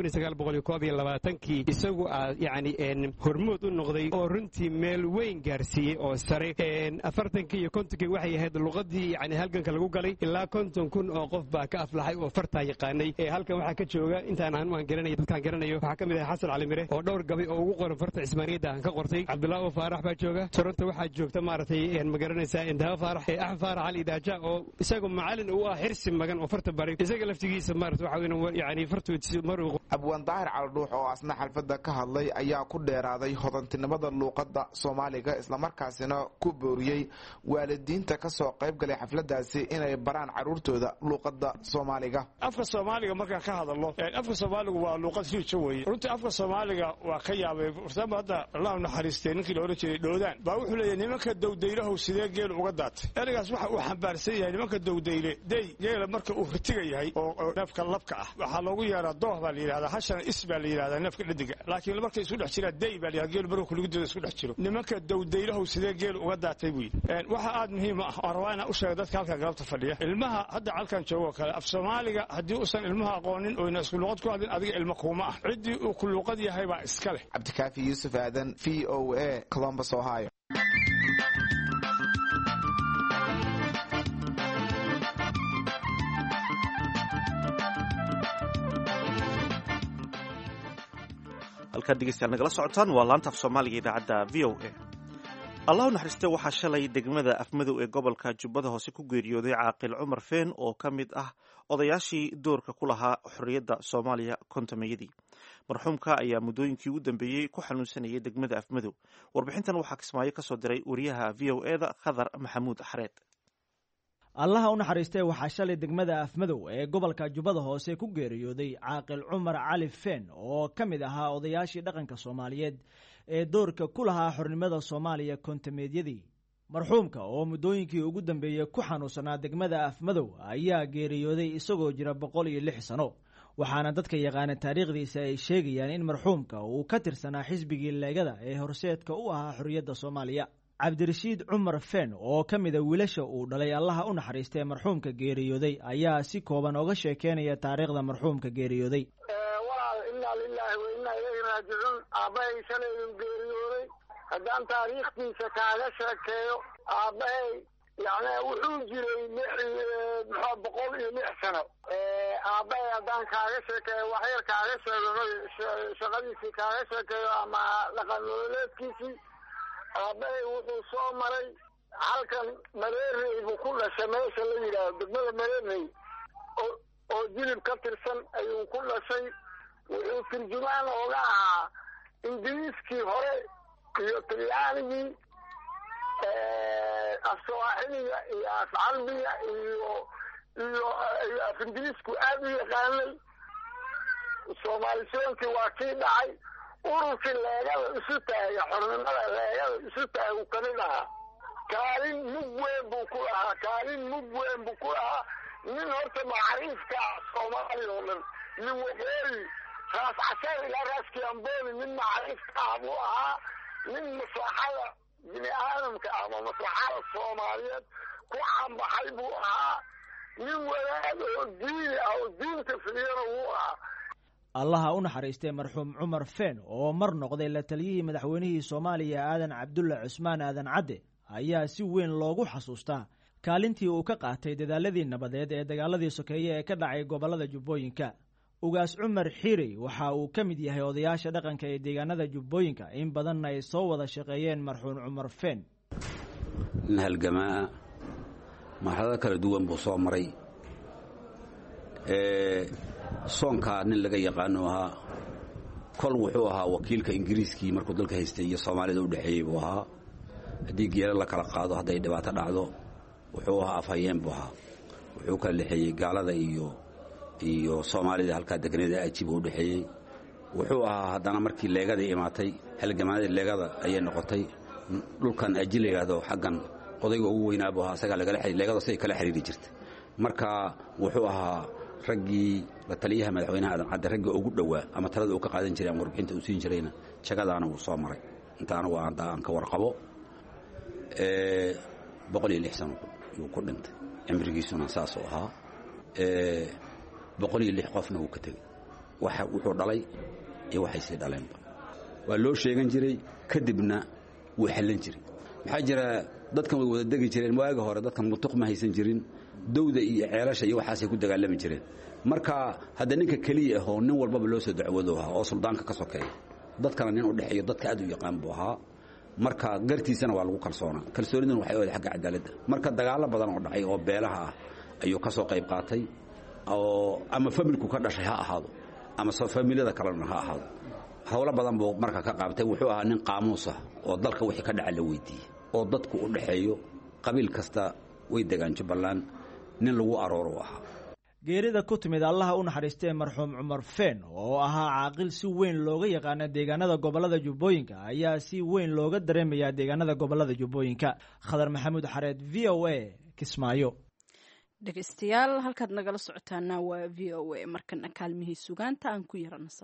1922 isagu yani hormood u noqday oo runtii meel weyn gaarsiiyay oo sare 40 iyo 50 waxay ahayd luqadii yani halganka lagu galay ilaa 50,000 oo qof baa ka aflaxay oo farta yaqaanay halkan waxa ka jooga intaan aan garanay dadkaan garanayo waxa kamid ah Xasan Cali Mire oo dhowr gabay oo ugu qoran farta Cismaaniyada aan ka qortay Cabdullaahi Faarax baa jooga Toronto waxa joogta maartay ma garanaysaa Indaa Faarax Axmed Faarax Ali Daaja oo isagu macallin uu ah xirsi magan oo farta baray isaga laftigiisa maartay waxa weeyaan yani fartu maru Abwaan Daahir Caldhuux oo asna xalfada ka hadlay ayaa ku dheeraaday hodantinimada luqadda Soomaaliga isla markaasina ku booriyay waalidiinta ka soo qayb galay xafladaasi inay baraan caruurtooda luqadda Soomaaliga afka Soomaaliga marka ka hadalno afka Soomaaligu waa luqad riijo weeye runtii afka Soomaaliga waa ka yaabay fursad hadda Allah naxariistay ninkii la oran jiray Dhoodaan baa wuxuu leeyahay nimanka dawdaylaha sidee geel uga daatay erigaas waxa uu xambaarsan yahay nimanka dawdayle day geel marka uu ritiga yahay oo neefka labka ah waxa loogu yeeraa dooh baa la yiraahdaa hashan isbaa la yiraahdaa neefka dhadiga laakiin marka isku dhex jira day baa la geel marka lagu dado isku dhex jiro nimanka dawdaylaha sidee geel uga daatay weey waxa aad muhiim ah arwaana u sheegay dadka halka galabta fadhiya ilmaha hadda halkan joogo kale af Soomaaliga hadii uusan ilmaha aqoonin oo isku luqad ku hadlin adiga ilmo kuma ah cidii uu ku luqad yahay baa iska leh Cabdikaafi Yuusuf Aadan VOA Columbus Ohio halka dhegeystayaal nagala socotaan waa laanta af Soomaaliga idaacadda VOA Allah u naxariistay waxaa shalay degmada Afmadow ee gobolka Jubbada Hoose ku geeriyooday Caaqil Cumar Feen oo ka mid ah odayaashii doorka ku lahaa xorriyadda Soomaaliya kontameeyadii marxuumka ayaa muddooyinkii ugu dambeeyey ku xanuunsanayay degmada Afmadow warbixintan waxaa Kismaayo ka soo diray wariyaha VOA-da Khadar Maxamuud Xareed allaha u naxariistay waxaa shalay degmada Afmadow ee gobolka Jubbada Hoose ku geeriyooday Caaqil Cumar Cali Feen oo ka mid ahaa odayaashii dhaqanka Soomaaliyeed ee doorka ku lahaa xornimada Soomaaliya kontameedyadii marxuumka oo muddooyinkii ugu dambeeyey ku xanuunsanaa degmada Afmadow ayaa geeriyooday isagoo jira 106 sano waxaana dadka yaqaan taariikhdiisa ay sheegayaan in marxuumka uu ka tirsanaa xisbigii leegada ee horseedka u ahaa xorriyadda Soomaaliya Cabdirashiid Cumar Feen oo ka mid ah wiilasha uu dhalay allaha u naxariistay marxuumka geeriyooday ayaa si kooban uga sheekeynaya taariikhda marxuumka geeriyooday inna lillahi wa inna ilayhi raaji'uun aabbahay shalay geeriyooday haddaan taariikhdiisa kaaga sheekeeyo aabbahay yani wuxuu jiray 106 sano aabbahay haddaan kaaga sheekeeyo wax yar kaaga sheego shaqadiisii kaaga sheekeeyo ama dhaqan nololeedkiisii aabbahay wuxuu soo maray halkan Mareerey buu ku dhashay meesha la yiraahdo degmada Mareerey oo jilib ka tirsan ayuu ku dhashay. wuxuu turjumaan ooga ahaa ingiriiskii hore iyo talyaanigii, afsawaaxiliga iyo afcalbiga iyo af ingiriisku aada u yaqaanay. soomaalisoonkii waa kii dhacay. ururkii leegada isu taaga, xornimada leegada isu taagu kamid ahaa. kaalin mug weyn buu ku lahaa. nin horta macriifka soomaaliya oo dhan, nin waqooyi raas casar ilaa raas kiamboni nin macriifka ah buu ahaa. nin maslaxada bini aadamka ama maslaxada soomaaliyeed ku caanbaxay buu ahaa. nin wadaad oo diini ah oo diinta fidiyana wuu ahaa. allaha u naxariistay marxuum cumar feen oo mar noqday la taliyihii madaxweynihii soomaaliya aadan cabdulle cusmaan aadan cadde ayaa si weyn loogu xasuustaa kaalintii uu ka qaatay dadaaladii nabadeed ee dagaaladii sokeeye ee ka dhacay gobollada jubbooyinka. ugaas cumar xiirey waxa uu ka mid yahay odayaasha dhaqanka ee deegaanada jubbooyinka, in badanna ay soo wada shaqeeyeen marxuum cumar feen. nin halgamaa marxalado kala duwan buu soo maray. soonkaa nin laga yaqaano ahaa. kol wuxuu ahaa wakiilka ingiriiskii markuu dalka haystay iyo soomaalida u dhexeeyey buu ahaa. haddii geelo la kala qaado hadday dhibaato dhacdo wuxuu ahaa afhayeen buu ahaa. wuxuu kala dhexeeyey gaalada iyo soomaalida halkaa deganeeda ajiba u dhexeeyey. wuxuu ahaa haddana markii leegadii imaatay, halgamaanadii leegada ayay noqotay. dhulkan aji la yidhaahdo xaggan odayga ugu weynaa buu ahaa. isagaa leegada siday kala xiriiri jirtay. marka wuxuu ahaa raggii la taliyaha madaxweynaha aadan cadde raggii ugu dhowaa ama talada uu ka qaadan jiray ama warbixinta uu siin jirayna jagadaana wuu soo maray. inta anigu aan ka warqabo 106 sano yuu ku dhintay. cimrigiisuna saas u ahaa. 106 qofna wuu ka tegey. wuxuu dhalay iyo waxay sii dhaleenba waa loo sheegan jiray, kadibna wuu xallan jiray. maxaa jira dadkan way wada degi jireen waaga hore. dadkan mutuq ma haysan jirin. dawda iyo ceelasha iyo waxaasay ku dagaalami jireen. marka hadda ninka keliya ahoo nin walbaba loo soo dacwado ahaa oo suldaanka ka sokeeya. dadkana nin u dhexeeyo dadka aad u yaqaan buu ahaa. marka gartiisana waa lagu kalsoonaa. kalsooniduna waxay ahayd xagga cadaaladda. marka dagaalo badan oo dhacay oo beelaha ah ayuu ka soo qayb qaatay, oo ama familku ka dhashay ha ahaado ama familada kalena ha ahaado. howlo badan buu marka ka qaabtay. wuxuu ahaa nin qaamuus ah oo dalka wixii ka dhaca la weydiiyey, oo dadku u dhexeeyo qabiil kasta way degaan Jubbaland. nin lagu arooro ahaa. geerida ku timid allaha u naxariistay marxuum cumar feen oo ahaa caaqil si weyn looga yaqaana deegaanada gobollada jubbooyinka ayaa si weyn looga dareemayaa deegaanada gobollada jubbooyinka. khadar maxamuud xareed, v o a, Kismaayo. dhegeystayaal halkaad nagala socotaana waa v o a. markana kaalmihii sugaanta aan ku yaranasan.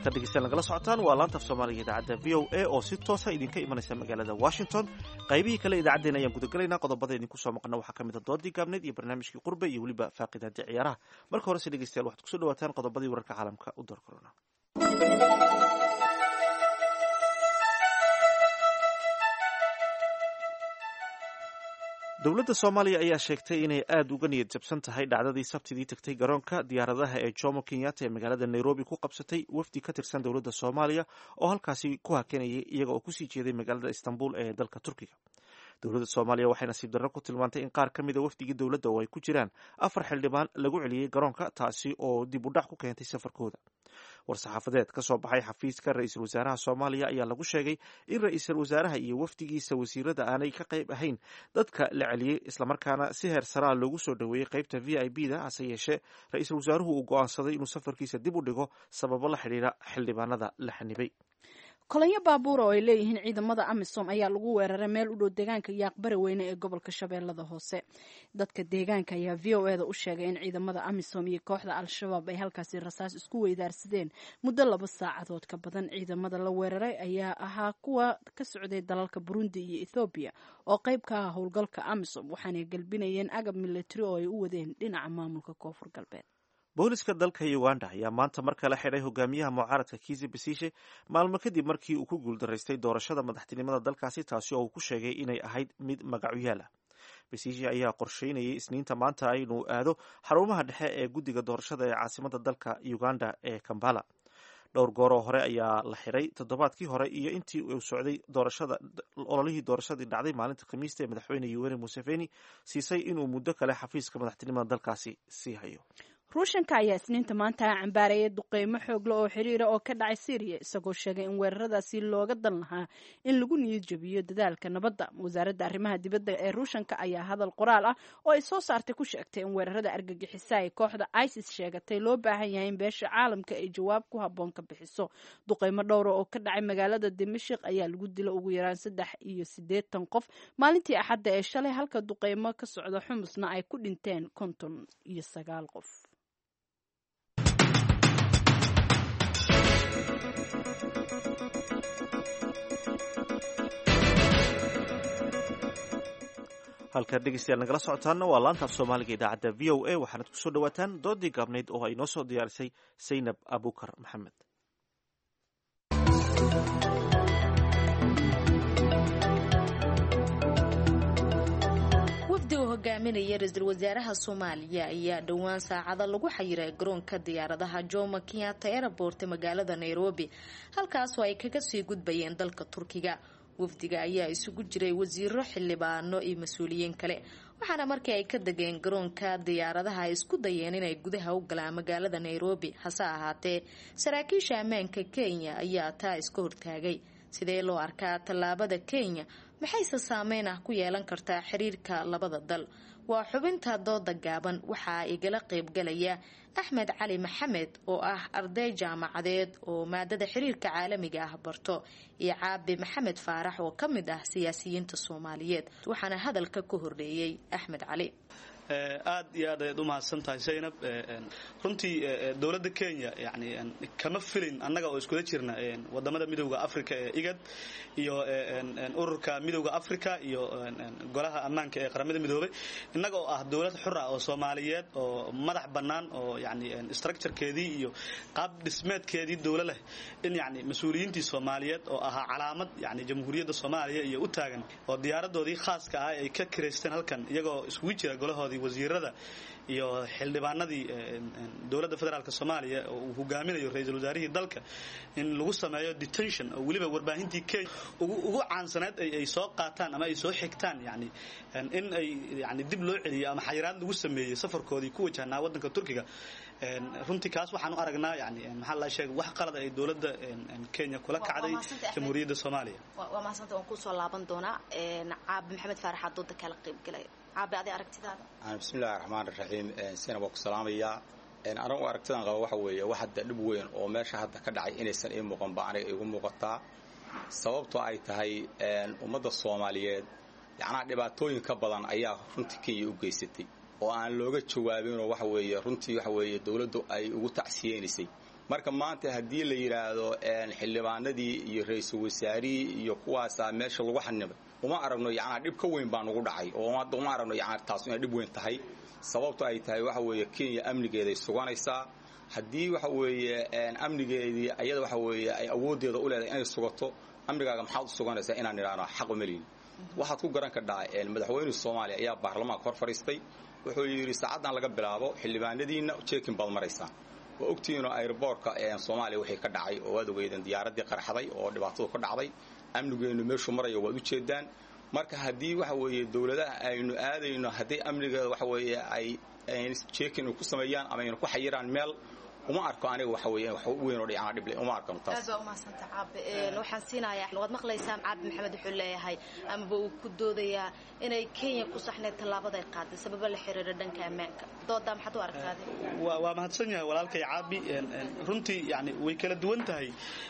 halka dhegeystayaal nagala socotaan waa laanta af soomaaliga idaacadda v o a oo si toosa idinka imanaysa magaalada washington. qaybihii kale idaacaddeen ayaan gudagelaynaa. qodobada idinku soo maqna waxaa ka mid a doodii gaabneed iyo barnaamijkii qurbe iyo weliba faaqidaadii ciyaaraha. marka horese dhegeystayaal waxaad kusoo dhawaataan qodobadii wararka caalamka u door korona. dowladda soomaaliya ayaa sheegtay inay aada uga niyad jabsan tahay dhacdadii sabtidii tagtay garoonka diyaaradaha ee jomo kenyatta ee magaalada nairobi ku qabsatay wafdi ka tirsan dowladda soomaaliya oo halkaasi ku hakanayay iyaga oo kusii jeeday magaalada istanbul ee dalka turkiga. dowladda soomaaliya waxay nasiib darro ku tilmaantay in qaar ka mida wafdigii dowladda oo ay ku jiraan 4 xildhibaan lagu celiyey garoonka, taasi oo dib u dhac ku keentay safarkooda. war-saxaafadeed ka soo baxay xafiiska ra-iisul wasaaraha soomaaliya ayaa lagu sheegay in ra-iisul wasaaraha iyo wafdigiisa wasiirada aanay ka qayb ahayn dadka la celiyey, islamarkaana si heer saraa loogu soo dhoweeyey qaybta v I b da. hase yeeshee ra-iisul wasaaruhu uu go'aansaday inuu safarkiisa dib u dhigo sababo la xidhiira xildhibaanada la xanibay. kolonyo baabuur oo ay leeyihiin ciidamada amisom ayaa lagu weeraray meel u dhow deegaanka yaaqbari weyne ee gobolka shabeellada hoose. dadka deegaanka ayaa v o eda u sheegay in ciidamada amisom iyo kooxda al-shabaab ay halkaasi rasaas isku weydaarsadeen muddo 2 saacadood ka badan. ciidamada la weeraray ayaa ahaa kuwa ka socday dalalka burundi iyo ethoobiya oo qayb ka ah howlgalka amisom, waxaanay galbinayeen agab militari oo ay u wadeen dhinaca maamulka koonfur galbeed. booliska dalka uganda ayaa maanta mar kale xidhay hogaamiyaha mucaaradka Kizza Besigye maalmo kadib markii uu ku guuldaraystay doorashada madaxtinimada dalkaasi, taasi oo uu ku sheegay inay ahayd mid magacuyaal ah. Besigye ayaa qorsheynayay isniinta maanta inuu aado xarumaha dhexe ee guddiga doorashada ee caasimada dalka Uganda ee Kampala. dhowr goor oo hore ayaa la xiray toddobaadkii hore iyo intii uu socday ololihii doorashadii dhacday maalinta khamiista ee madaxweyne Yoweri Museveni siisay inuu muddo kale xafiiska madaxtinimada dalkaasi sii hayo. ruushanka ayaa isniinta maanta cambaareeyay duqeymo xoogle oo xiriira oo ka dhacay Syria, isagoo sheegay in weeraradaasi looga dan lahaa in lagu niyad jabiyo dadaalka nabadda. wasaaradda arrimaha dibadda ee ruushanka ayaa hadal qoraal ah oo ay soo saartay ku sheegtay in weerarada argagixisa ay kooxda ISIS sheegatay loo baahan yahay in beesha caalamka ay jawaab ku habboon ka bixiso. duqeymo dhowr oo ka dhacay magaalada Dimashq ayaa lagu dilay ugu yaraan 83 qof maalintii Axadda ee shalay, halka duqeymo ka socda Xumusna ay ku dhinteen 59 qof. halka dhegeystayaal nagala socotaana waa laanta af soomaaliga idaacadda v o a. waxaanad ku soo dhawaataan doodii gaabnayd oo ay noo soo diyaarisay Saynab Abukar Maxamed. wafdiga hogaaminaya ra-iisul wasaaraha soomaaliya ayaa dhowaan saacada lagu xayiray garoonka diyaaradaha Jomo Kenyatta Airport ee magaalada Nairobi, halkaasoo ay kaga sii gudbayeen dalka Turkiga. wafdiga ayaa isugu jiray wasiiro, xildhibaano iyo mas-uuliyiin kale, waxaana markii ay ka degeen garoonka diyaaradaha ay isku dayeen inay gudaha u galaan magaalada Nairobi. hase ahaatee saraakiisha ammaanka Kenya ayaa taa iska hortaagay. sidee loo arkaa tallaabada Kenya? maxayse saameyn ah ku yeelan kartaa xiriirka labada dal? waa xubinta dooda gaaban. waxaa igala qaybgalaya Axmed Cali Maxamed oo ah arday jaamacadeed oo maadada xiriirka caalamiga ah barto, iyo Caabi Maxamed Faarax oo ka mid ah siyaasiyiinta Soomaaliyeed. waxaana hadalka ku horreeyay Axmed Cali. aad iyo aad ayaad u mahadsantahay Saynab. runtii dowladda Kenya yani kama filin annaga oo iskula jirna wadamada midowga Afrika ee IGAD iyo ururka midowga Afrika iyo golaha ammaanka ee qaramada midoobay, innaga oo ah dowlad xur ah oo Soomaaliyeed oo madax bannaan oo yani structurekeedii iyo qaab dhismeedkeedii dowlad leh, in yani mas'uuliyiintii Soomaaliyeed oo ahaa calaamad yani jamhuuriyadda Soomaaliya iyo u taagan oo diyaaradoodii khaaska ah ay ka kireysteen halkan iyagoo isugu jira golahoodii wasiirada iyo xildhibaanadii dowladda federaalka Soomaaliya oo uu hogaaminayo ra-iisul wasaarihii dalka, in lagu sameeyo detention oo waliba warbaahintii Kenya ugu caansaneed ay soo qaataan ama ay soo xigtaan yani in ay yani dib loo celiyo ama xayiraad lagu sameeyay safarkoodii ku wajahnaa wadanka Turkiga. runtii kaas waxaan u aragnaa yani maxaa la sheegay wax qalad ay dowladda Kenya kula kacday jamhuuriyadda Soomaaliya. waa mahadsantahay, waan ku soo laaban doonaa. Caabi Maxamed Faarax dooda kala qayb galay. caabi adi aragtidaada? bismillaahir rahmaanir rahiim. Saynab waa ku salaamayaa. anigu aragtidan qaba waxa weeye wax hadda dhib weyn oo meesha hadda ka dhacay inaysan ii muuqan ba aniga igu muuqataa, sababtoo ay tahay ummadda Soomaaliyeed yacnaa dhibaatooyin ka badan ayaa runtii Kenya u geysatay oo aan looga jawaabin, oo waxa weeye runtii waxa weeye dawladdu ay ugu tacsiyeenaysay marka maanta haddii la yidhaahdo xildhibaanadii iyo ra-iisul wasaarihii iyo kuwaasaa meesha lagu xanibay uma aragno yacnaa dhib ka weyn baa nagu dhacay oo uma aragno yacnaa taas inay dhib weyn tahay sababto ay tahay waxa weeye Kenya amnigeeday suganaysaa haddii waxa weeye amnigeedii ayada waxa weeye ay awoodeeda u leedahay inay sugato amnigaaga maxaad u suganaysaa inaan niraano xaq u maliin waxaad ku garan kartaa madaxweynaha Soomaaliya ayaa baarlamaanka hor fariistay wuxuu yiri saacadan laga bilaabo xildhibaanadiina checking bal maraysan oo ogtiino airportka Soomaaliya wixii ka dhacay oo wada weeydan diyaaradii qarxaday oo dhibaato ka dhacday amnigeenu meeshu marayo waad u jeedaan marka haddii waxa weeye dawladaha aynu aadayno haddii amnigeeda waxa weeye ay checking ku sameeyaan ama ay ku xayiraan meel uma arko aniga waxa weeye wax weyn oo dhicana dhib leh uma arko taas aad uma santa caab waxaan siinayaa wad maqlaysaa caab maxamed wuxuu leeyahay ama uu ku doodayaa inay Kenya ku saxneed talaabada ay qaaday sabab la xiriira dhanka ammaanka dooda maxaad u aragtaa waa mahadsan yahay walaalkay caabi runtii yani way kala duwan tahay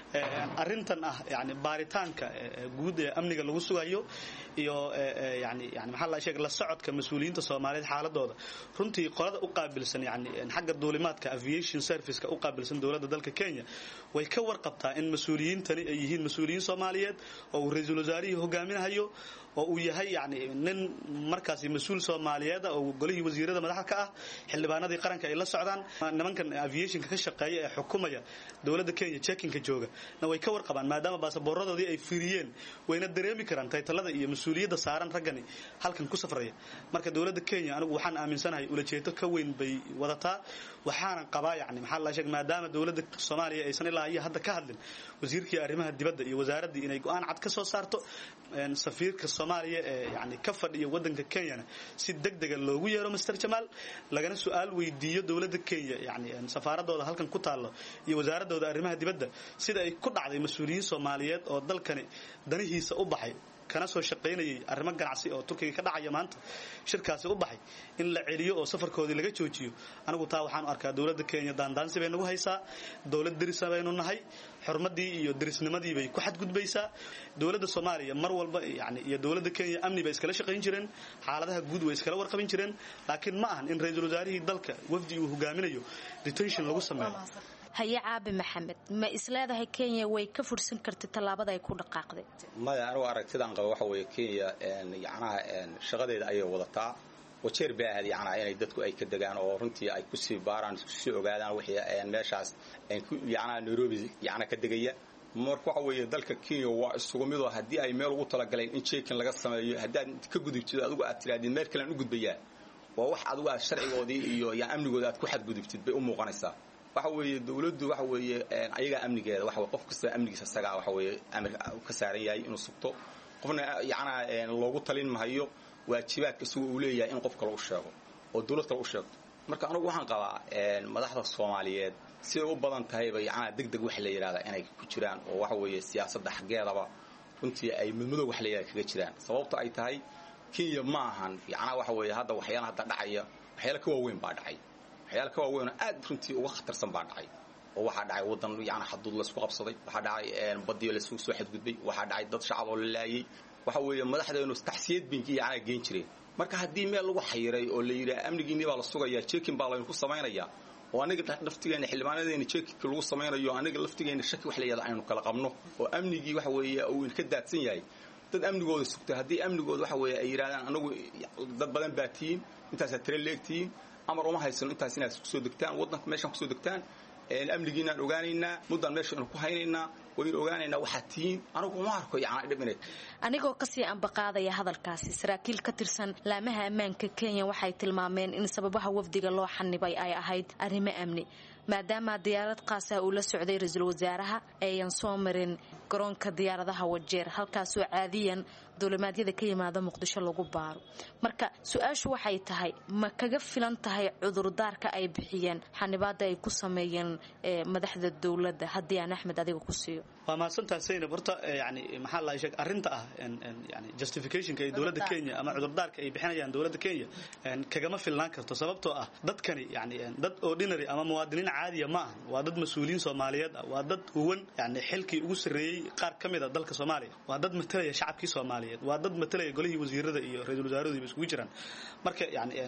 arintan ah yani baaritaanka guud ee amniga lagu sugayo iyo yani maxaa la sheegay la socodka mas'uuliyiinta Soomaaliyeed xaaladooda runtii qolada u qaabilsan yani xagga duulimaadka aviation service-ka u qaabilsan dawladda dalka Kenya way ka warqabtaa in mas'uuliyiintani ay yihiin mas'uuliyiin Soomaaliyeed oo ra'iisul wasaarihi hogaaminayo oo uu yahay yani nin markaasi mas'uul Soomaaliyeed oo golihii wasiirada madaxda ka ah xildhibaanadii qaranka ay la socdaan nimankan aviation-ka ka shaqeeya ee xukuumaya dawladda Kenya checking-ka jooga way ka warqabaan maadaama baasaboorradoodii ay fiiriyeen wayna dareemi karaan taytalada iyo mas'uuliyadda saaran ragani halkan ku safraya marka dawladda Kenya anigu waxaan aaminsanahay ulajeedo ka weyn bay wadataa waxaana qabaa yani maxaa la sheegay maadaama dawladda Soomaaliya aysan ilaa iyo hadda ka hadlin wasiirkii arrimaha dibadda iyo wasaaradda inay go'aan cad ka soo saarto safiirka Soomaaliya ee yani ka fadhiya wadanka Kenya si degdeg ah loogu yeero Mr Jamal lagana su'aal weydiiyo dawladda Kenya yani safaaradooda halkan ku taalo iyo wasaaradooda arrimaha dibadda sida ay ku dhacday mas'uuliyiin Soomaaliyeed oo dalkani danihiisa u baxay kana soo shaqeynayay arrimo ganacsi oo Turkiga ka dhacaya maanta shirkaasi u baxay in la celiyo oo safarkoodii laga joojiyo anigu taa waxaan arkaa dawladda Kenya daandaansi bay nagu haysaa dawlad diris baynu nahay xurmadii iyo dirisnimadii bay ku xadgudbaysaa dawladda Soomaaliya mar walba yani iyo dawladda Kenya amni bay iskala shaqeyn jireen xaaladaha guud way iskala warqabin jireen laakiin ma ahan in ra'iisul wasaarihii dalka wafdi uu hogaaminayo detention lagu sameeyo haye caabi maxamed ma isleedahay Kenya way ka fursan kartay talaabada ay ku dhaqaaqday maya anigu aragtidaan qabo waxa weeye Kenya yacnaha shaqadeeda ayay wadataa wajeer baa aad yacnaha inay dadku ay ka degaan oo runtii ay ku sii baaraan ku sii ogaadaan wixii meeshaas yacnaha Nairobi yacnaha ka degaya marka waxa weeye dalka Kenya waa isugu mid oo haddii ay meel ugu talagaleen in checking laga sameeyo haddii ka gudubtid adigu aad tiraadid meel kale u gudbayaa waa wax adigu aad sharcigoodii iyo amnigooda aad ku xadgudubtid bay u muuqanaysaa waxa weeye dawladdu waxa weeye ayaga amnigeeda waxa qof kasta amnigiisa saga waxa weeye amir ka saaran yahay inuu sugto qofna yacnaa loogu talin mahayo waajibaadka uu leeyahay in qof kale u sheego oo dawlad kale u sheego marka anigu waxaan qabaa madaxda Soomaaliyeed si u badan tahay bay yacnaa degdeg wax la yiraahdo inay ku jiraan oo waxa weeye siyaasadda xageedaba runtii ay midmadow wax la yiraahdo kaga jiraan sababta ay tahay Kenya ma ahan yacnaa waxa weeye hadda waxyaalaha hadda dhacaya waxyaalo ka waaweyn baa dhacay waxyaalo ka waaweyn aad runtii uga khatarsan baa dhacay oo waxa dhacay wadan yacnaa xaduud la isku qabsaday waxa dhacay badiyo la isku soo xadgudbay waxa dhacay dad shacab oo la laayay waxa weeye madaxdeenu taxsiyad binki yacnaa geen jireen marka haddii meel lagu xayiray oo la yiraahdo amnigiina baa la sugayaa checking baa la ku sameeynaya oo aniga laftigeena xildhibaanadeena checking lagu sameynayo aniga laftigeena shaki wax la yiraahdo aynu kala qabno oo amnigii waxa weeye uu ka daadsan yahay dad amnigooda sugtay haddii amnigooda waxa weeye ay yiraahdaan anagu dad badan baa tiin intaas tire leegtiin amar uma haysan intaas inaad ku soo degtaan wadanka meeshan ku soo degtaan amnigiina ogaanaynaa mudan meeshan ku haynaynaa way ogaanaynaa waxa tiin anigu ma arko yacni dhibaneed anigoo ka sii ambaqaadaya hadalkaasi saraakiil ka tirsan laamaha ammaanka Kenya waxay tilmaameen in sababaha wafdiga loo xanibay ay ahayd arrimo amni maadaama diyaarad qaas ah uu la socday ra'iisul wasaaraha ayaan soo marin garoonka diyaaradaha wajeer halkaas oo caadiyan dawladnimada ka yimaada Muqdisho lagu baaro marka su'aashu waxay tahay ma kaga filan tahay cudurdaarka ay bixiyeen xanibaada ay ku sameeyeen madaxda dawladda haddii aan Axmed adiga ku siiyo waa maasantaa Zainab horta yani maxaa la sheegay arinta ah yani justification ka dawladda Kenya ama cudurdaarka ay bixinayaan dawladda Kenya kagama filnaan karto sababtoo ah dadkani yani dad ordinary ama muwaadiniin caadiya ma aha waa dad mas'uuliyiin Soomaaliyeed waa dad huwan yani xilkii ugu sareeyay qaar kamid ah dalka Soomaaliya waa dad matalaya shacabkii Soomaaliyeed waa dad matalaya golihii wasiirada iyo ra'iisul wasaaraha isku jiraan marka yani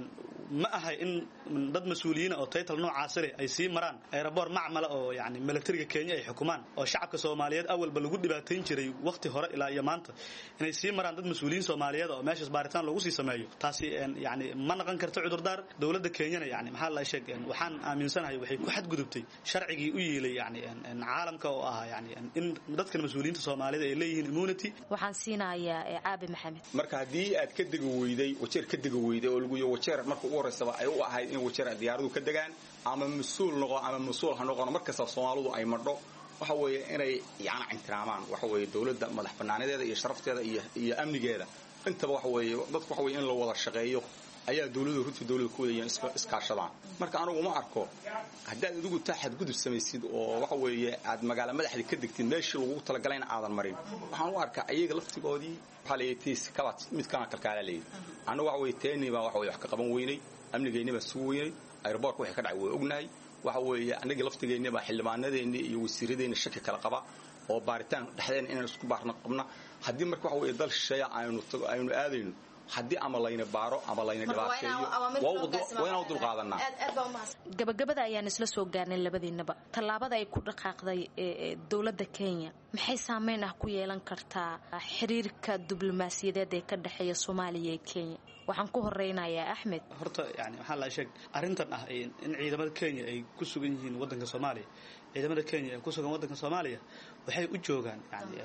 ma ahay in dad mas-uuliyiin oo title noocaas leh ay sii maraan aeroboor macmala oo yani militariga Kenya ay xukumaan oo shacabka Soomaaliyeed awalba lagu dhibaateyn jiray waqti hore ilaa iyo maanta inay sii maraan dad mas-uuliyiin Soomaaliyeed oo meeshaas baaritaan lagu sii sameeyo taasi yani ma noqon karto cudurdaar dawladda Kenya yani maxaa la sheegay waxaan aaminsanahay waxay ku xadgudubtay sharcigii u yeelay yani caalamka oo ah yani in dadka mas-uuliyiinta Soomaaliyeed ay leeyihiin immunity waxaan siinayaa Caabi Maxamed marka hadii aad ka degi weyday wajeer ka degi weyday oo lagu wajeer marka ugu horeysaba ay u ahayd in wajeer diyaaradu ka degaan ama mas'uul noqo ama mas'uul ha noqon markasta Soomaalidu ay madho waxa weeye inay yaana intiraamaan waxa weeye dawladda madax banaanedeeda iyo sharafteeda iyo amnigeeda intaba waxa weeye dadku waxa weeye in la wada shaqeeyo ayaa dawladdu runtii dawladdu ku wadayeen iskaashadaan marka anigu ma arko haddaad adigu taxad gudub samaysid oo waxa weeye aad magaalo madaxda ka degtid meeshii lagu talagalay in aadan marin waxaan u arkaa ayaga laftigoodii waxa la yeetiis kabaad mid kana kalkaala leeyahay anigu waxa weeye teeniba waxa weeye wax ka qaban weynay amnigeennaba suu weynay airport waxa ka dhacay way ognahay waxa weeye anaga laftigeennaba xildhibaanadeena iyo wasiiradeena shaki kala qaba oo baaritaan dhaxdeen inaan isku baarna qabna hadii marka waxa weeye dal shisheeya aynu aadayno haddii ama layna baaro ama layna dhibaateeyo waa dul qaadanaa gabagabada ayaan isla soo gaarnay labadiinaba tallaabada ay ku dhaqaaqday dawladda Kenya maxay saameyn ah ku yeelan kartaa xiriirka diblomaasiyadeed ee ka dhaxeeya Soomaaliya iyo Kenya waxaan ku horeynayaa Axmed horta yani waxa la sheeg arintan ah in ciidamada Kenya ay ku sugan yihiin wadanka Soomaaliya ciidamada Kenya ee ku sugan wadanka Soomaaliya waxay u joogaan yani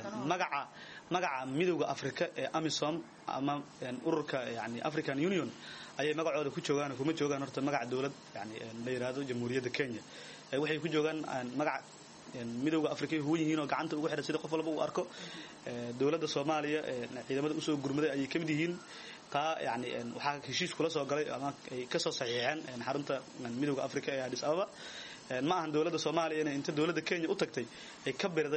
magaca midowga Afrika ee AMISOM ama ururka yani African Union ayay magacooda ku joogaan kuma joogaan horta magaca dawlad yani la yiraahdo Jamhuuriyadda Kenya waxay ku joogaan magaca midowga Afrika ay yihiin oo gacanta ugu xiran sida qof walba uu arko dawladda Soomaaliya ciidamada u soo gurmaday ay kamid yihiin ta yani waxa heshiis kula soo galay ama ay ka soo saxiixeen xarunta midowga Afrika ee Addis Ababa ma ahan dawladda Soomaaliya inta dawladda Kenya u tagtay ay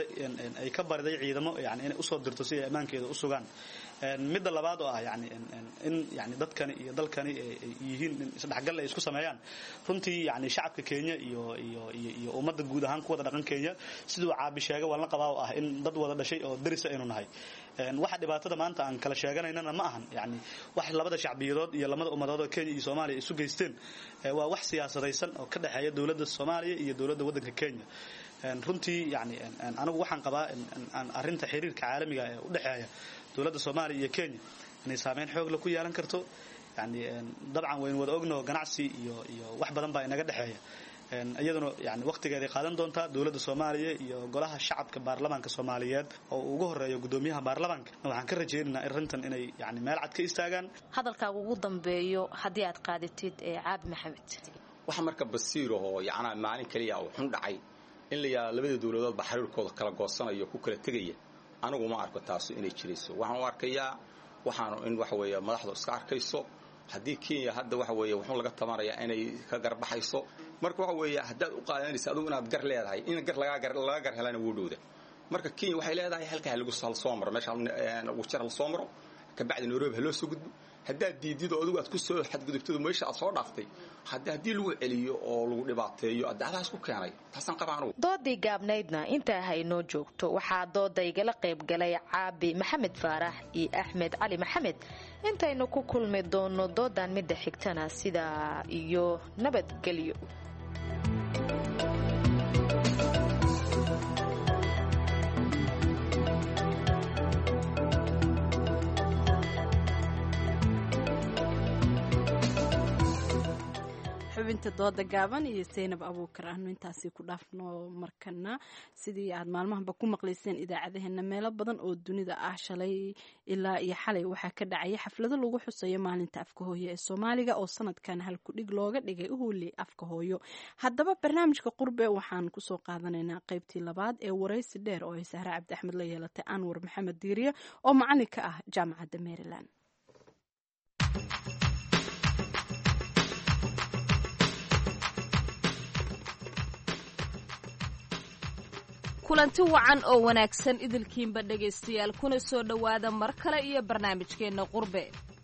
ka bariday ciidamo yani inay u soo dirto si ay amaankeeda u sugaan midda labaad oo ah yani in yani dadkani iyo dalkani ay yihiin isdhaxgal ay isku sameeyaan runtii yani shacabka Kenya iyo ummadda guud ahaan ku wada dhaqan Kenya sidoo Caabi sheegay wala qabaa oo ah in dad wada dhashay oo daris aynu nahay waxa dhibaatada maanta aan kala sheeganaynana ma ahan yani wax labada shacbiyadood iyo lamada ummadood oo Kenya iyo Soomaaliya isu geysteen waa wax siyaasadaysan oo ka dhaxeeya dawladda Soomaaliya iyo dawladda wadanka Kenya runtii yani anigu waxaan qabaa in arinta xiriirka caalamiga ee u dhaxeeya dawladda Soomaaliya iyo Kenya inay saameyn xoog leh ku yeelan karto yani dabcan weyn wada ogno ganacsi iyo wax badan baa inaga dhaxeeya iyaduna yani waqtigeeda qaadan doonta dawladda Soomaaliya iyo golaha shacabka baarlamaanka Soomaaliyeed oo ugu horeeyo gudoomiyaha baarlamaanka waxaan ka rajaynaynaa arintan inay yani meel cad ka istaagaan hadalkaaga ugu dambeeyo hadii aad qaadatid Caabi Maxamed waxa marka basiiro oo yaana maalin kaliya oo xun dhacay in la yaa labada dawladood ba xiriirkooda kala goosanayo ku kala tagaya anigu ma arko taas inay jirayso waxaan u arkayaa waxaan in wax weeye madaxdu iska arkayso hadii Kenya hadda wax weeye wuxuu laga tamaraya inay ka garbaxayso marka wax weeye haddaad u qaadanayso adigu inaad gar leedahay in gar laga gar helana wuu dhowda marka Kenya waxay leedahay halka lagu soo maro meesha wajeer la soo maro ka bacdi Nairobi loo soo gudbo haddaad diidido adigu aad ku soo xadgudubtay meesha aad soo dhaaftay hadii lagu celiyo oo lagu dhibaateeyo adaadaas ku keenay taasan qabaan doodii gaabnaydna inta haynoo joogto waxaa doodayga la qayb galay Caabi Maxamed Faarax iyo Axmed Cali Maxamed intaynu ku kulmi doono doodan midda xigtana sida iyo nabadgelyo xubinta dooda gaaban iyo Zainab Abuukar aanu intaasi ku dhaafno markana sidii aad maalmahanba ku maqlayseen idaacadaheena meelo badan oo dunida ah shalay ilaa iyo xalay waxaa ka dhacay xaflado lagu xusayo maalinta afka hooyo ee Soomaaliga oo sanadkan hal ku dhig looga dhigay uhuli afka hooyo haddaba barnaamijka qurbe waxaan ku soo qaadanaynaa qaybtii labaad ee wareysi dheer oo ay Sahra Cabdi Axmed la yeelatay Anwar Maxamed Diiriye oo macallin ka ah jaamacadda Maryland kulanti wacan oo wanaagsan idilkiinba dhegaystayaal kuna soo dhowaada mar kale iyo barnaamijkeenna qurbe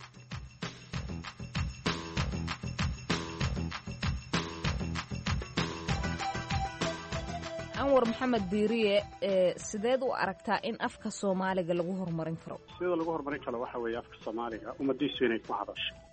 Anwar Maxamed Diiriye sideed u aragtaa in afka Soomaaliga lagu horumarin karo sida lagu horumarin karo waxa weeye afka Soomaaliga umadiisu inay ku hadasho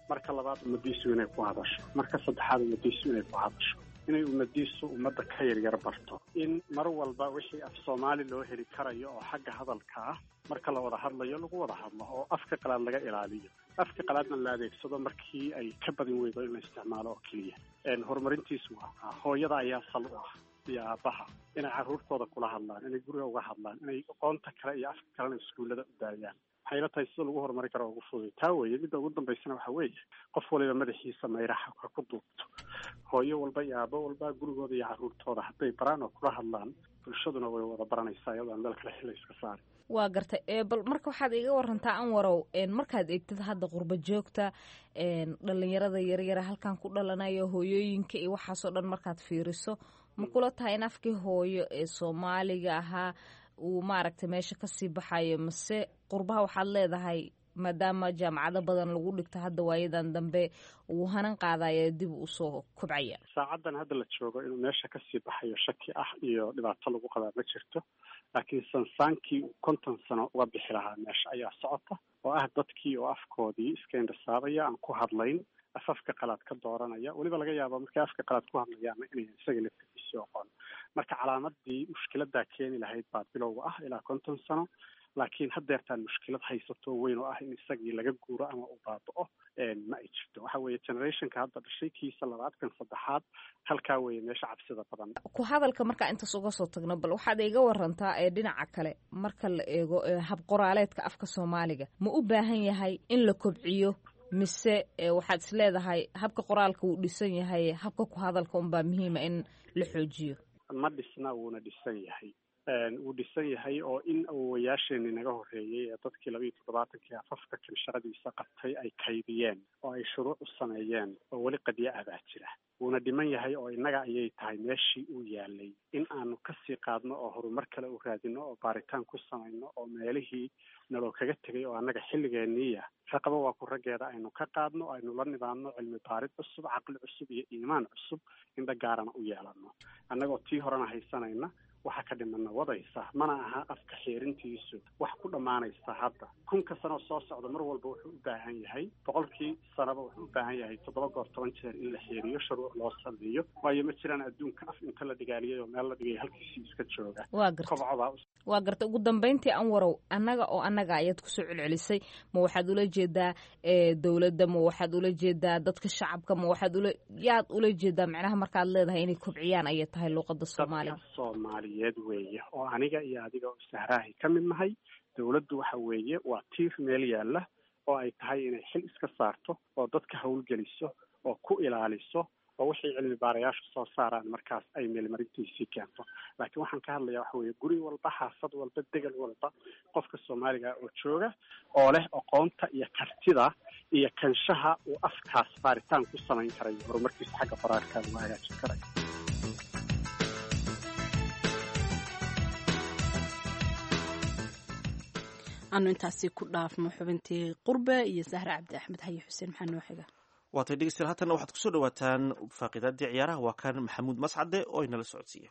marka labaad ummadiisu inay ku hadasho, marka saddexaad ummadiisu inay ku hadasho, inay ummadiisu ummadda ka yaryar barto, in mar walba wixii af soomaali loo heli karayo oo xagga hadalka ah marka la wada hadlayo lagu wada hadlo oo afka qalaad laga ilaaliyo, afka qalaadna la adeegsado markii ay ka badin weydo in la isticmaalo oo keliya. Horumarintiisu waa hooyada ayaa sal u ah iyo aabbaha, inay carruurtooda kula hadlaan, inay guriga uga hadlaan, inay aqoonta kale iyo afka kalena iskuullada u daayaan. waxay la tahay sida lagu horumari karo ugu fudud taa weeye. Midda ugu dambaysana waxa weeye qof waliba madaxiisa mayraxa ha ku duubto, hooyo walba iyo aabbo walba gurigooda iyo carruurtooda hadday baraan oo kula hadlaan, bulshaduna way wada baranaysaa iyadoo aan meel kale xil iska saarin. waa gartay bal marka waxaad iga warantaa Anwarow markaad eegtid hadda qurba joogta dhalinyarada yaryar halkan ku dhalanayo hooyooyinka iyo waxaasoo dhan markaad fiiriso ma kula tahay in afkii hooyo ee Soomaaliga ahaa uu maaragtay meesha ka sii baxayo, mase qurbaha waxaad leedahay maadaama jaamacado badan lagu dhigto hadda waayadan dambe uu hanan qaadaya dib u soo kobcaya? Saacadan hadda la joogo inuu meesha ka sii baxayo shaki ah iyo dhibaato lagu qabaa ma jirto, laakiin sansaankii 50 sano uga bixi lahaa meesha ayaa socota oo ah dadkii oo afkoodii iska indhasaabaya aan ku hadlayn, afafka qalaad ka dooranaya, weliba laga yaabo markay afka qalaad ku hadlayaan inay isaga laftiisa aqoon. marka calaamadii mushkiladaa keeni lahayd baa bilowga ah ilaa 50 sano, laakiin haddeertaan mushkilad haysato weyn oo ah in isagii laga guuro ama u baaba'o ma ay jirto. waxa weeye generationka hadda dhashay kiisa labaad kan saddexaad halkaa weeye meesha cabsida badan. ku hadalka markaa intaas uga soo tagno bal waxaad iga warantaa dhinaca kale marka la eego hab qoraaleedka afka Soomaaliga ma u baahan yahay in la kobciyo mise waxaad is leedahay habka qoraalka uu dhisan yahay, habka ku hadalka unbaa muhiima in la xoojiyo? ma dhisna wuuna dhisan yahay, wuu dhisan yahay oo in awowayaasheenii naga horreeyey ee dadkii 27 afafka kan shaqadiisa qabtay ay kaydiyeen oo ay shuruuc u sameeyeen oo weli qadiya abaa jira. wuuna dhiman yahay oo innaga ayay tahay meeshii uu yaalay in aanu kasii qaadno oo horumar kale u raadino oo baaritaan ku samayno oo meelihii naloo kaga tegay oo annaga xilligeeniiya raqabo waa ku raggeeda aynu ka qaadno, aynu la nidaamno cilmi baarid cusub, caqli cusub iyo iimaan cusub indha gaarana u yeelano. annagoo tii horena haysanayna waxa ka dhimana wadaysa, mana aha afka xeerintiisu wax ku dhammaanaysa hadda. 1000 sano soo socda mar walba wuxuu u baahan yahay 100 sanaba wuxuu u baahan yahay 7 goor 10 jeer in la xeeriyo, shuruuc loo sameeyo, waayo ma jiraan adduunka af inta la dhigaaliyay oo meel la dhigay halkiisii iska jooga. waa garta ugu dambeyntii Anwarow annaga ayaad ku soo celcelisay, ma waxaad ula jeedaa dawladda, ma waxaad ula jeedaa dadka shacabka, ma waxaad ula jeedaa macnaha markaad leedahay inay kobciyaan ayay tahay luqadda Soomaaliga weeye oo aniga iyo adiga oo sahraahi ka mid nahay. dawladdu waxa weeye waa tiir meel yaalla oo ay tahay inay xil iska saarto oo dadka hawlgeliso oo ku ilaaliso oo wixii cilmi baarayaashu soo saaraan markaas ay meelmarintiisii keento. laakiin waxaan ka hadlayaa waxa weeye guri walba, xaafad walba, degal walba qofka Soomaaliga oo jooga oo leh aqoonta iyo kartida iyo kanshaha uu afkaas baaritaan ku samayn karayo horumarkiisa xagga qoraalka lagu hagaajin karayo. anu intaasi ku dhaafno xubintii qurbe iyo Sahra Cabdi Axmed. Haye Xuseen maxaa noo xiga? waatay dhegeystayaal haatan waxaad kusoo dhawaataan faaqidaadii ciyaaraha. waa kan Maxamuud Mascade oo inala socodsiiya.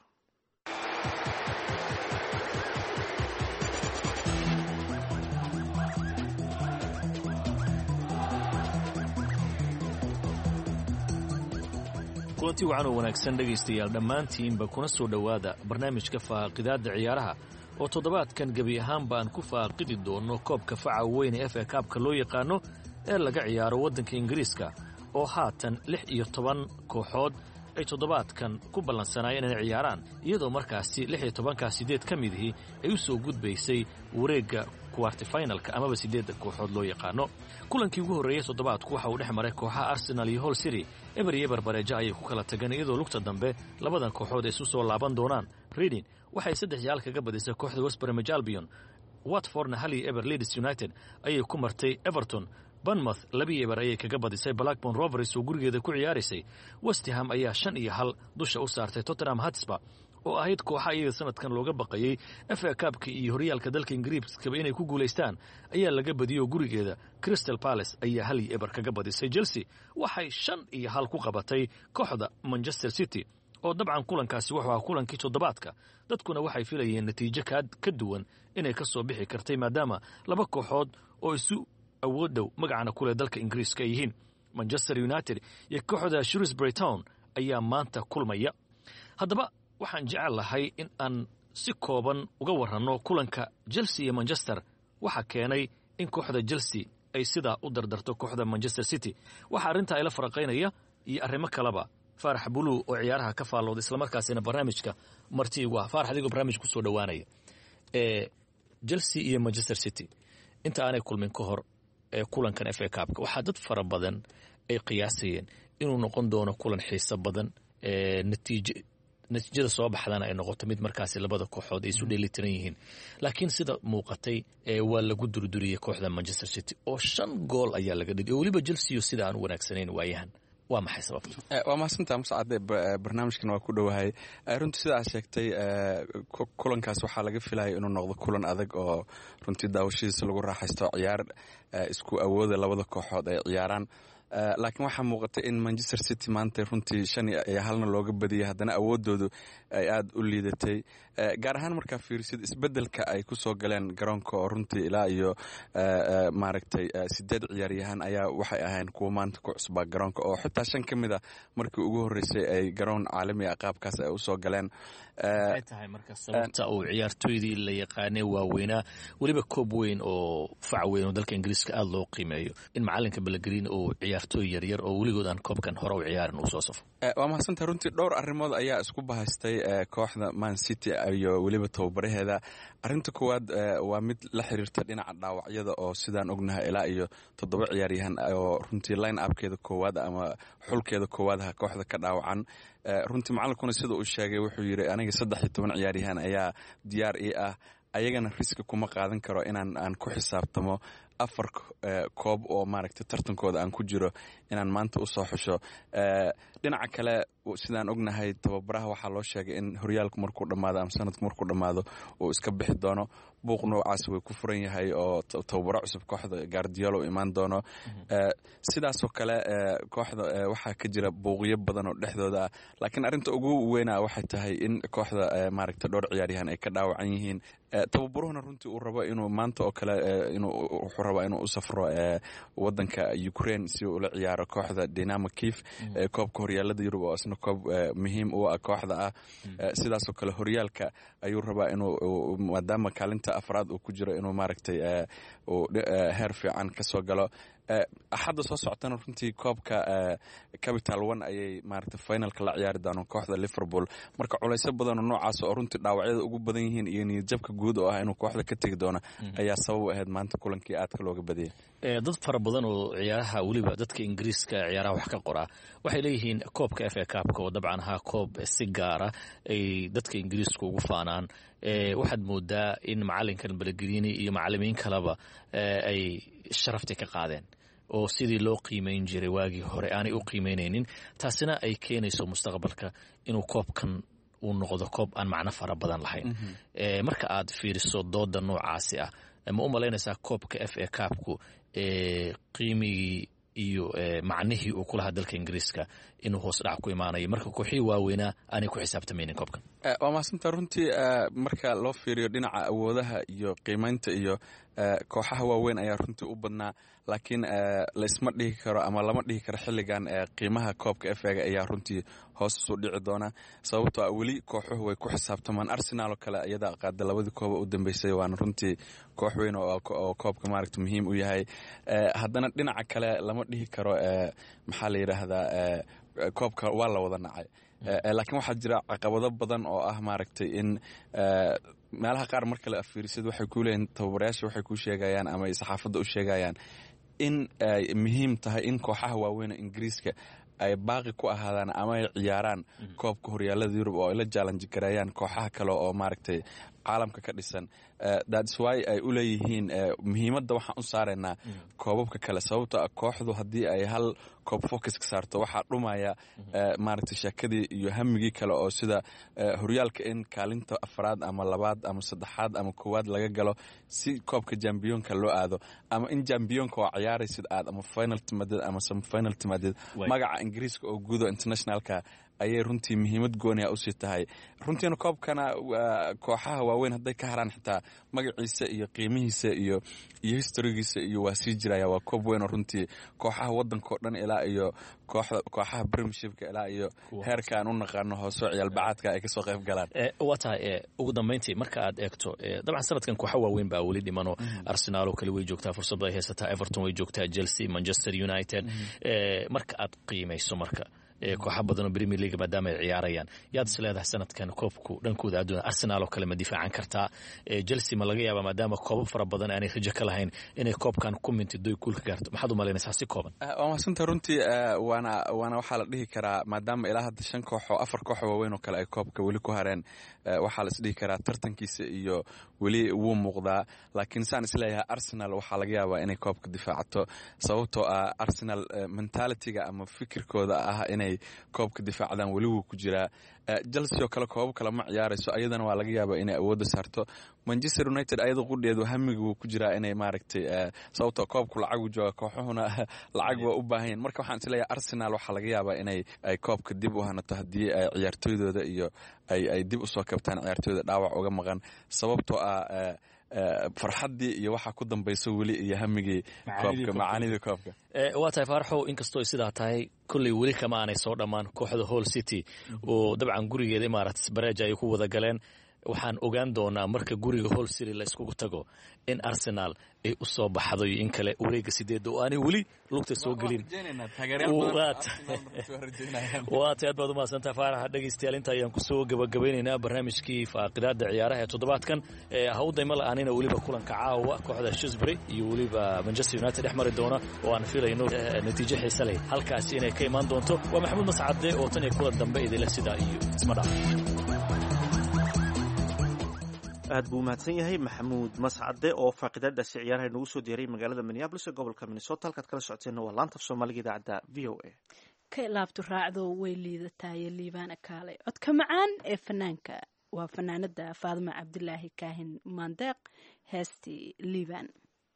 kulanti wacan oo wanaagsan dhegaystayaal dhammaantiinba kuna soo dhowaada barnaamijka faaqidaadda ciyaaraha oo toddobaadkan gebi ahaanba aan ku faaqidi doono koobka faca weyn ee FA Cup-ka loo yaqaano ee laga ciyaaro waddanka Ingiriiska oo haatan 16 kooxood ay toddobaadkan ku ballansanaayeen inay ciyaaraan, iyadoo markaasi 16 ka midihii ay u soo gudbaysay wareegga quarterfinalka amaba 8 kooxood loo yaqaano. kulankii ugu horreeyay toddobaadku waxa uu dhex maray kooxaha Arsenal iyo Hull City. eber iyo barbareejo ayay ku kala tageen, iyadoo lugta dambe labadan kooxood ay isu soo laaban doonaan. Reading waxay 3-0 kaga badisay kooxda West Bromwich Albion. Watfordna 1-0 Leeds United ayay ku martay Everton. Bournemouth 2-0 ayay kaga badisay Blackburn Rovers oo gurigeeda ku ciyaaraysay. West Ham ayaa 5-1 dusha u saartay Tottenham Hotspur oo ahayd kooxa iyada sanadkan looga baqayay FA Cup-ka iyo horyaalka dalka Ingiriiska inay ku guuleystaan ayaa laga badiyay gurigeeda. Crystal Palace ayaa 1-0 kaga badisay Chelsea. waxay 5-1 ku qabatay kooxda Manchester City oo dabcan kulankaasi wuxuu ahaa kulankii toddobaadka. dadkuna waxay filayeen natiijo ka duwan inay ka soo bixi kartay maadaama laba kooxood oo isu awood dhow magacana kule dalka Ingiriiska yihiin. manchester united iyo kooxda shrewsbury town ayaa maanta kulmaya. haddaba waxaan jecel lahay in aan si kooban uga waranno kulanka Chelsea iyo Manchester. waxa keenay in kooxda Chelsea ay sidaa u dardarto kooxda Manchester City. waxa arrinta ay la farqaynaya iyo arrimo kaleba Faarax Bulu oo ciyaaraha ka faalooday isla markaasina barnaamijka martii waa Faarax adiga barnaamij ku soo dhawaanaya Chelsea iyo Manchester City inta aanay kulmin ka hor kulankan FA Cup waxa dad fara badan ay qiyaasayeen inuu noqon doono kulan xiiso badan natiijada soo baxdana ay noqoto mid markaasi labada kooxood ay isu dheelitiran yihiin. laakiin sida muuqatay waa lagu durduriyey kooxda Manchester City oo 5 gool ayaa laga dhigay waliba Chelsea sida aan wanaagsanayn waayahan. waa maxay sababtu? waa mahadsantahay Muscade, barnaamijkan waa ku dhowahay. runtii sidaa sheegtay kulankaas waxaa laga filayay inuu noqdo kulan adag oo runtii daawashadiisa lagu raaxaysto ciyaar isku awooda labada kooxood ay ciyaaraan. laakiin waxaa muuqatay in Manchester City maanta runtii 5-1 looga badiyay, haddana awoodoodu ay aad u liidatay. gaar ahaan markaa fiirisid isbedelka ay ku soo galeen garoonka oo runtii ilaa iyo maaragtay 8 ciyaaryahan ayaa waxay ahayn kuwa maanta ku cusbaa garoonka oo xitaa 5 ka mid ah markii ugu horeysay ay garoon caalami ah qaabkaas ay u soo galeen. waxay tahay marka sababta uu ciyaartooydii la yaqaanay waaweynaa waliba koob weyn oo fac weyn oo dalka Ingiriiska aad loo qiimeeyo in macalinka Pellegrini uu ciyaartooy yaryar oo weligood aan koobkan hore u ciyaarin uu soo safo. waa mahadsantahay. runtii dhowr arrimood ayaa isku bahaystay kooxda Man City iyo weliba tababaraheeda. arrinta koowaad waa mid la xiriirta dhinaca dhaawacyada oo sidaan ognahay ilaa iyo 7 ciyaaryahan oo runtii line upkeeda koowaad ama xulkeeda koowaad kooxda ka dhaawacan. runtii macalinkuna sida uu sheegay wuxuu yiri aniga 13 ciyaaryahan ayaa diyaar ii ah, ayagana riski kuma qaadan karo inaan ku xisaabtamo 4 koob oo maaragtay tartankooda aan ku jiro inaan maanta u soo xusho. dhinaca kale sidaan ognahay tababaraha waxaa loo sheegay in horyaalku markuu dhammaado ama sanadku markuu dhammaado uu iska bixi doono. buuq noocaas way ku furan yahay oo tababaro cusub kooxda Guardiola u imaan doono. sidaasoo kale kooxda waxaa ka jira buuqyo badan oo dhexdooda ah, laakiin arrinta ugu weynaa waxay tahay in kooxda maaragtay dhowr ciyaaryahan ay ka dhaawacan yihiin. tababaruhuna runtii uu rabo inuu maanta oo kale wuxuu rabaa inuu u safro wadanka Ukraine si uu la ciyaaro kooxda Dynamo Kiev koobka horyaalada Yurub oo isna koob muhiim u ah kooxda ah. sidaasoo kale horyaalka ayuu rabaa inuu maadaama kaalinta afraad uu ku jiro inuu maaragtay heer fiican ka soo galo. axadda soo socotana runtii koobka Capital One ayay maaragtay finalka la ciyaari doonaan kooxda Liverpool. marka culaysyo badan oo noocaas oo runtii dhaawacyada ugu badan yihiin iyo niyadjabka guud oo ah inuu kooxda ka tegi doono ayaa sabab u ahayd maanta kulankii aadka looga badiyay. dad fara badan oo ciyaaraha weliba dadka Ingiriiska ciyaaraha wax ka qora waxay leeyihiin koobka FA Cup oo dabcan koob si gaara ay dadka Ingiriiska ugu faanaan. waxaad moodaa in macalinkan Pellegrini iyo macallimiin kaleba ay sharafti ka qaadeen oo sidii loo qiimeyn jiray waagii hore aanay u qiimeynaynin. taasina ay keenayso mustaqbalka inuu koobkan uu noqdo koob aan macno fara badan lahayn. marka aad fiiriso dooda noocaasi ah ma u malaynaysaa koobka FA Cup-ku qiimigii iyo macnihii uu ku lahaa dalka Ingiriiska inuu hoos dhac ku imaanayo marka kooxii waaweynaa aanay ku xisaabtamaynin koobkan? waa mahadsantaa. runtii marka loo fiiriyo dhinaca awoodaha iyo qiimaynta iyo kooxaha waaweyn ayaa runtii u badnaa, laakiin laysma dhihi karo ama lama dhihi karo xilligan qiimaha koobka FA-ga ayaa runtii hoos usoo dhici doona sababtoo ah weli kooxuhu way ku xisaabtamaan. Arsenal oo kale iyada qaada 2 koob u dambeysay waana runtii koox weyn oo koobka maaragtay muhiim u yahay. haddana dhinaca kale lama dhihi karo maxaa la yiraahdaa koobka waa la wada nacay. laakiin waxaa jira caqabado badan oo ah maaragtay in meelaha qaar marka la fiirisid waxay ku leeyihiin tababarayaasha waxay ku sheegayaan ama saxaafadda u sheegayaan in ay muhiim tahay in kooxaha waaweyn ee Ingiriiska ay baaqi ku ahaadaan ama ay ciyaaraan koobka horyaalada Yurub oo ay la challenge gareeyaan kooxaha kale oo maaragtay caalamka ka dhisan. that's why ay u leeyihiin muhiimadda waxaan u saaraynaa koobabka kale sababtoo ah kooxdu haddii ay hal koob focus ka saarto waxaa dhumaya maaragtay sheekadii iyo hamigii kale oo sida horyaalka in kaalinta afraad ama labaad ama saddexaad ama koowaad laga galo si koobka jambiyonka loo aado ama in jambiyonka oo ciyaaraysid aad ama final timaadid ama semi final timaadid magaca Ingiriiska oo guudo internationalka ayay runtii muhiimad gooniya usii tahay runtiina koobkana kooxaha waaweyn hadday ka haraan xitaa magaciisa iyo qiimihiisa iyo historigiisa iyo waa sii jiraya. waa koob weyn oo runtii kooxaha waddankao dhan ilaa iyo kooxaha premiershipka ilaa iyo heerka aan u naqaano hoosoo ciyaalbacaadka ay kasoo qayb galaan. waa tahay ugu dambayntii marka aad eegto dabcan sanadkan kooxa waaweyn baa weli dhimano. Arsenal oo kale way joogtaa, fursad bay haysataa, Everton way joogtaa, Chelsea, Manchester United. marka aad qiimayso marka kooxa badan oo Premier League maadaama ay ciyaarayaan, yaad is leedahay sanadkan koobku dhankooda adduunka Arsenal oo kale ma difaacan kartaa? Chelsea ma laga yaabaa maadaama koobab fara badan aanay rajo ka lahayn inay koobkan ku mintido ay guul ka gaarto? maxaad u malaynaysaa si kooban? waa mahadsantahay runtii. waana waxaa la dhihi karaa maadaama ilaa hadda 5 koox oo 4 koox waaweyn oo kale ay koobka weli ku hareen, waxaa la isdhihi karaa tartankiisa iyo weli wuu muuqdaa. laakiin saan isleeyahay Arsenal waxaa laga yaabaa inay koobka difaacato, sababtoo ah Arsenal mentalitiga ama fikirkooda ah inay koobka difaacdaan weli wuu ku jiraa. Chelsea oo kale koobab kale ma ciyaarayso, ayadana waa laga yaabaa inay awoodda saarto. Manchester United ayada qudheedu hamiga wuu ku jiraa inay maaragtay sababtoo koobku lacagu jooga, kooxuhuna lacag waa u baahan yihiin. marka waxaan isleeyahay Arsenal waxaa laga yaabaa inay koobka dib u hanato haddii ciyaartooydooda iyo ay dib u soo kabtaan ciyaartooyda dhaawac uga maqan, sababtoo ah farxaddii iyo waxaa ku dambayso weli iyo hamigii koobka, macaanidii koobka. waa tahay Faaraxow, inkastoo sidaa tahay kulley weli kama aanay soo dhammaan kooxda Hull City oo dabcan gurigeeda Emirates Barrage ay ku wada galeen. waxaan ogaan doonaa marka guriga Hull City la iskugu tago in Arsenal ay u soo baxdo iyo in kale wareega 8 oo aanay weli lugta soo gelin. waa tahay aad baad u mahadsantahay Faarax. dhegeystayaal inta ayaan kusoo gabagabeynaynaa barnaamijkii faaqidaada ciyaaraha ee toddobaadkan. hawdayma la'aanina weliba kulanka caawa kooxda Shrewsbury iyo weliba Manchester United dhex mari doona oo aan filayno natiijo xiiso leh halkaas inay ka imaan doonto. waa Maxamuud Mascade oo tan iyo kulan dambe idinla sidaa iyo isma dhaaf. aad buu mahadsan yahay Maxamuud Mascade oo faaqidaadaasi ciyaaraha nagu soo diyaray magaalada Minneapolis ee gobolka Minnesota. halkaad kala socoteen waa laanta Soomaaliga idaacadda VOA. ka laabtu raacdo way liidataay liibana kaale codka macaan ee fanaanka waa fanaanada Faadima Cabdilaahi Kaahin Maandeeq heesti liiban.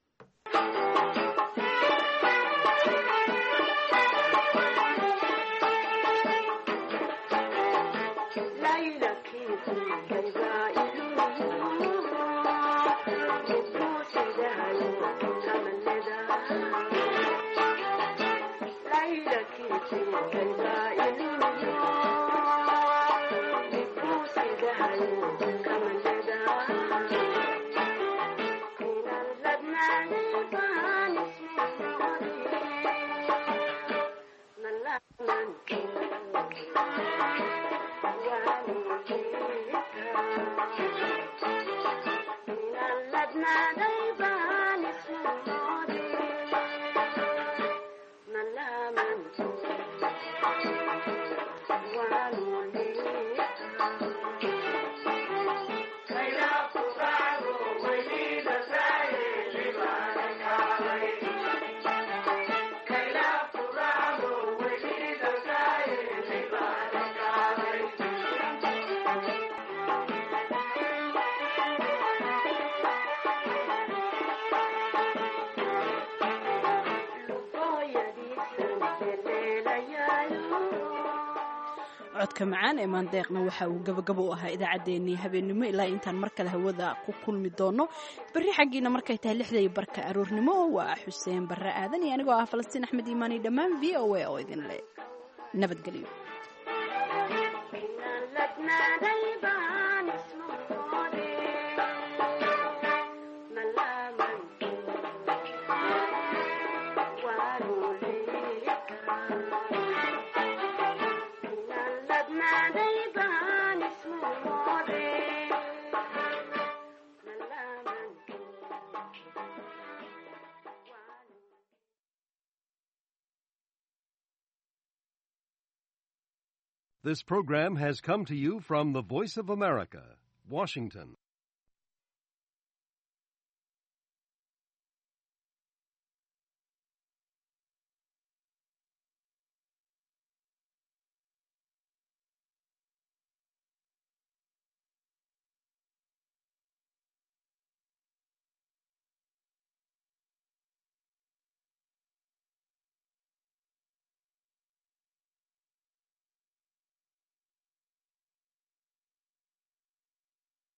codka macaan ee Maandeeqna waxa uu gabagabo u ahaa idaacadeennii habeenimo ilaa intaan mar kale hawada ku kulmi doono bari xaqiina markay tahay 6:00 aroornimo. waa Xuseen Barre Aadan iyo anigoo ah Falastiin Axmed Iimaani dhammaan VOA oo idin leh nabadgelyo. This program has come to you from the Voice of America, Washington.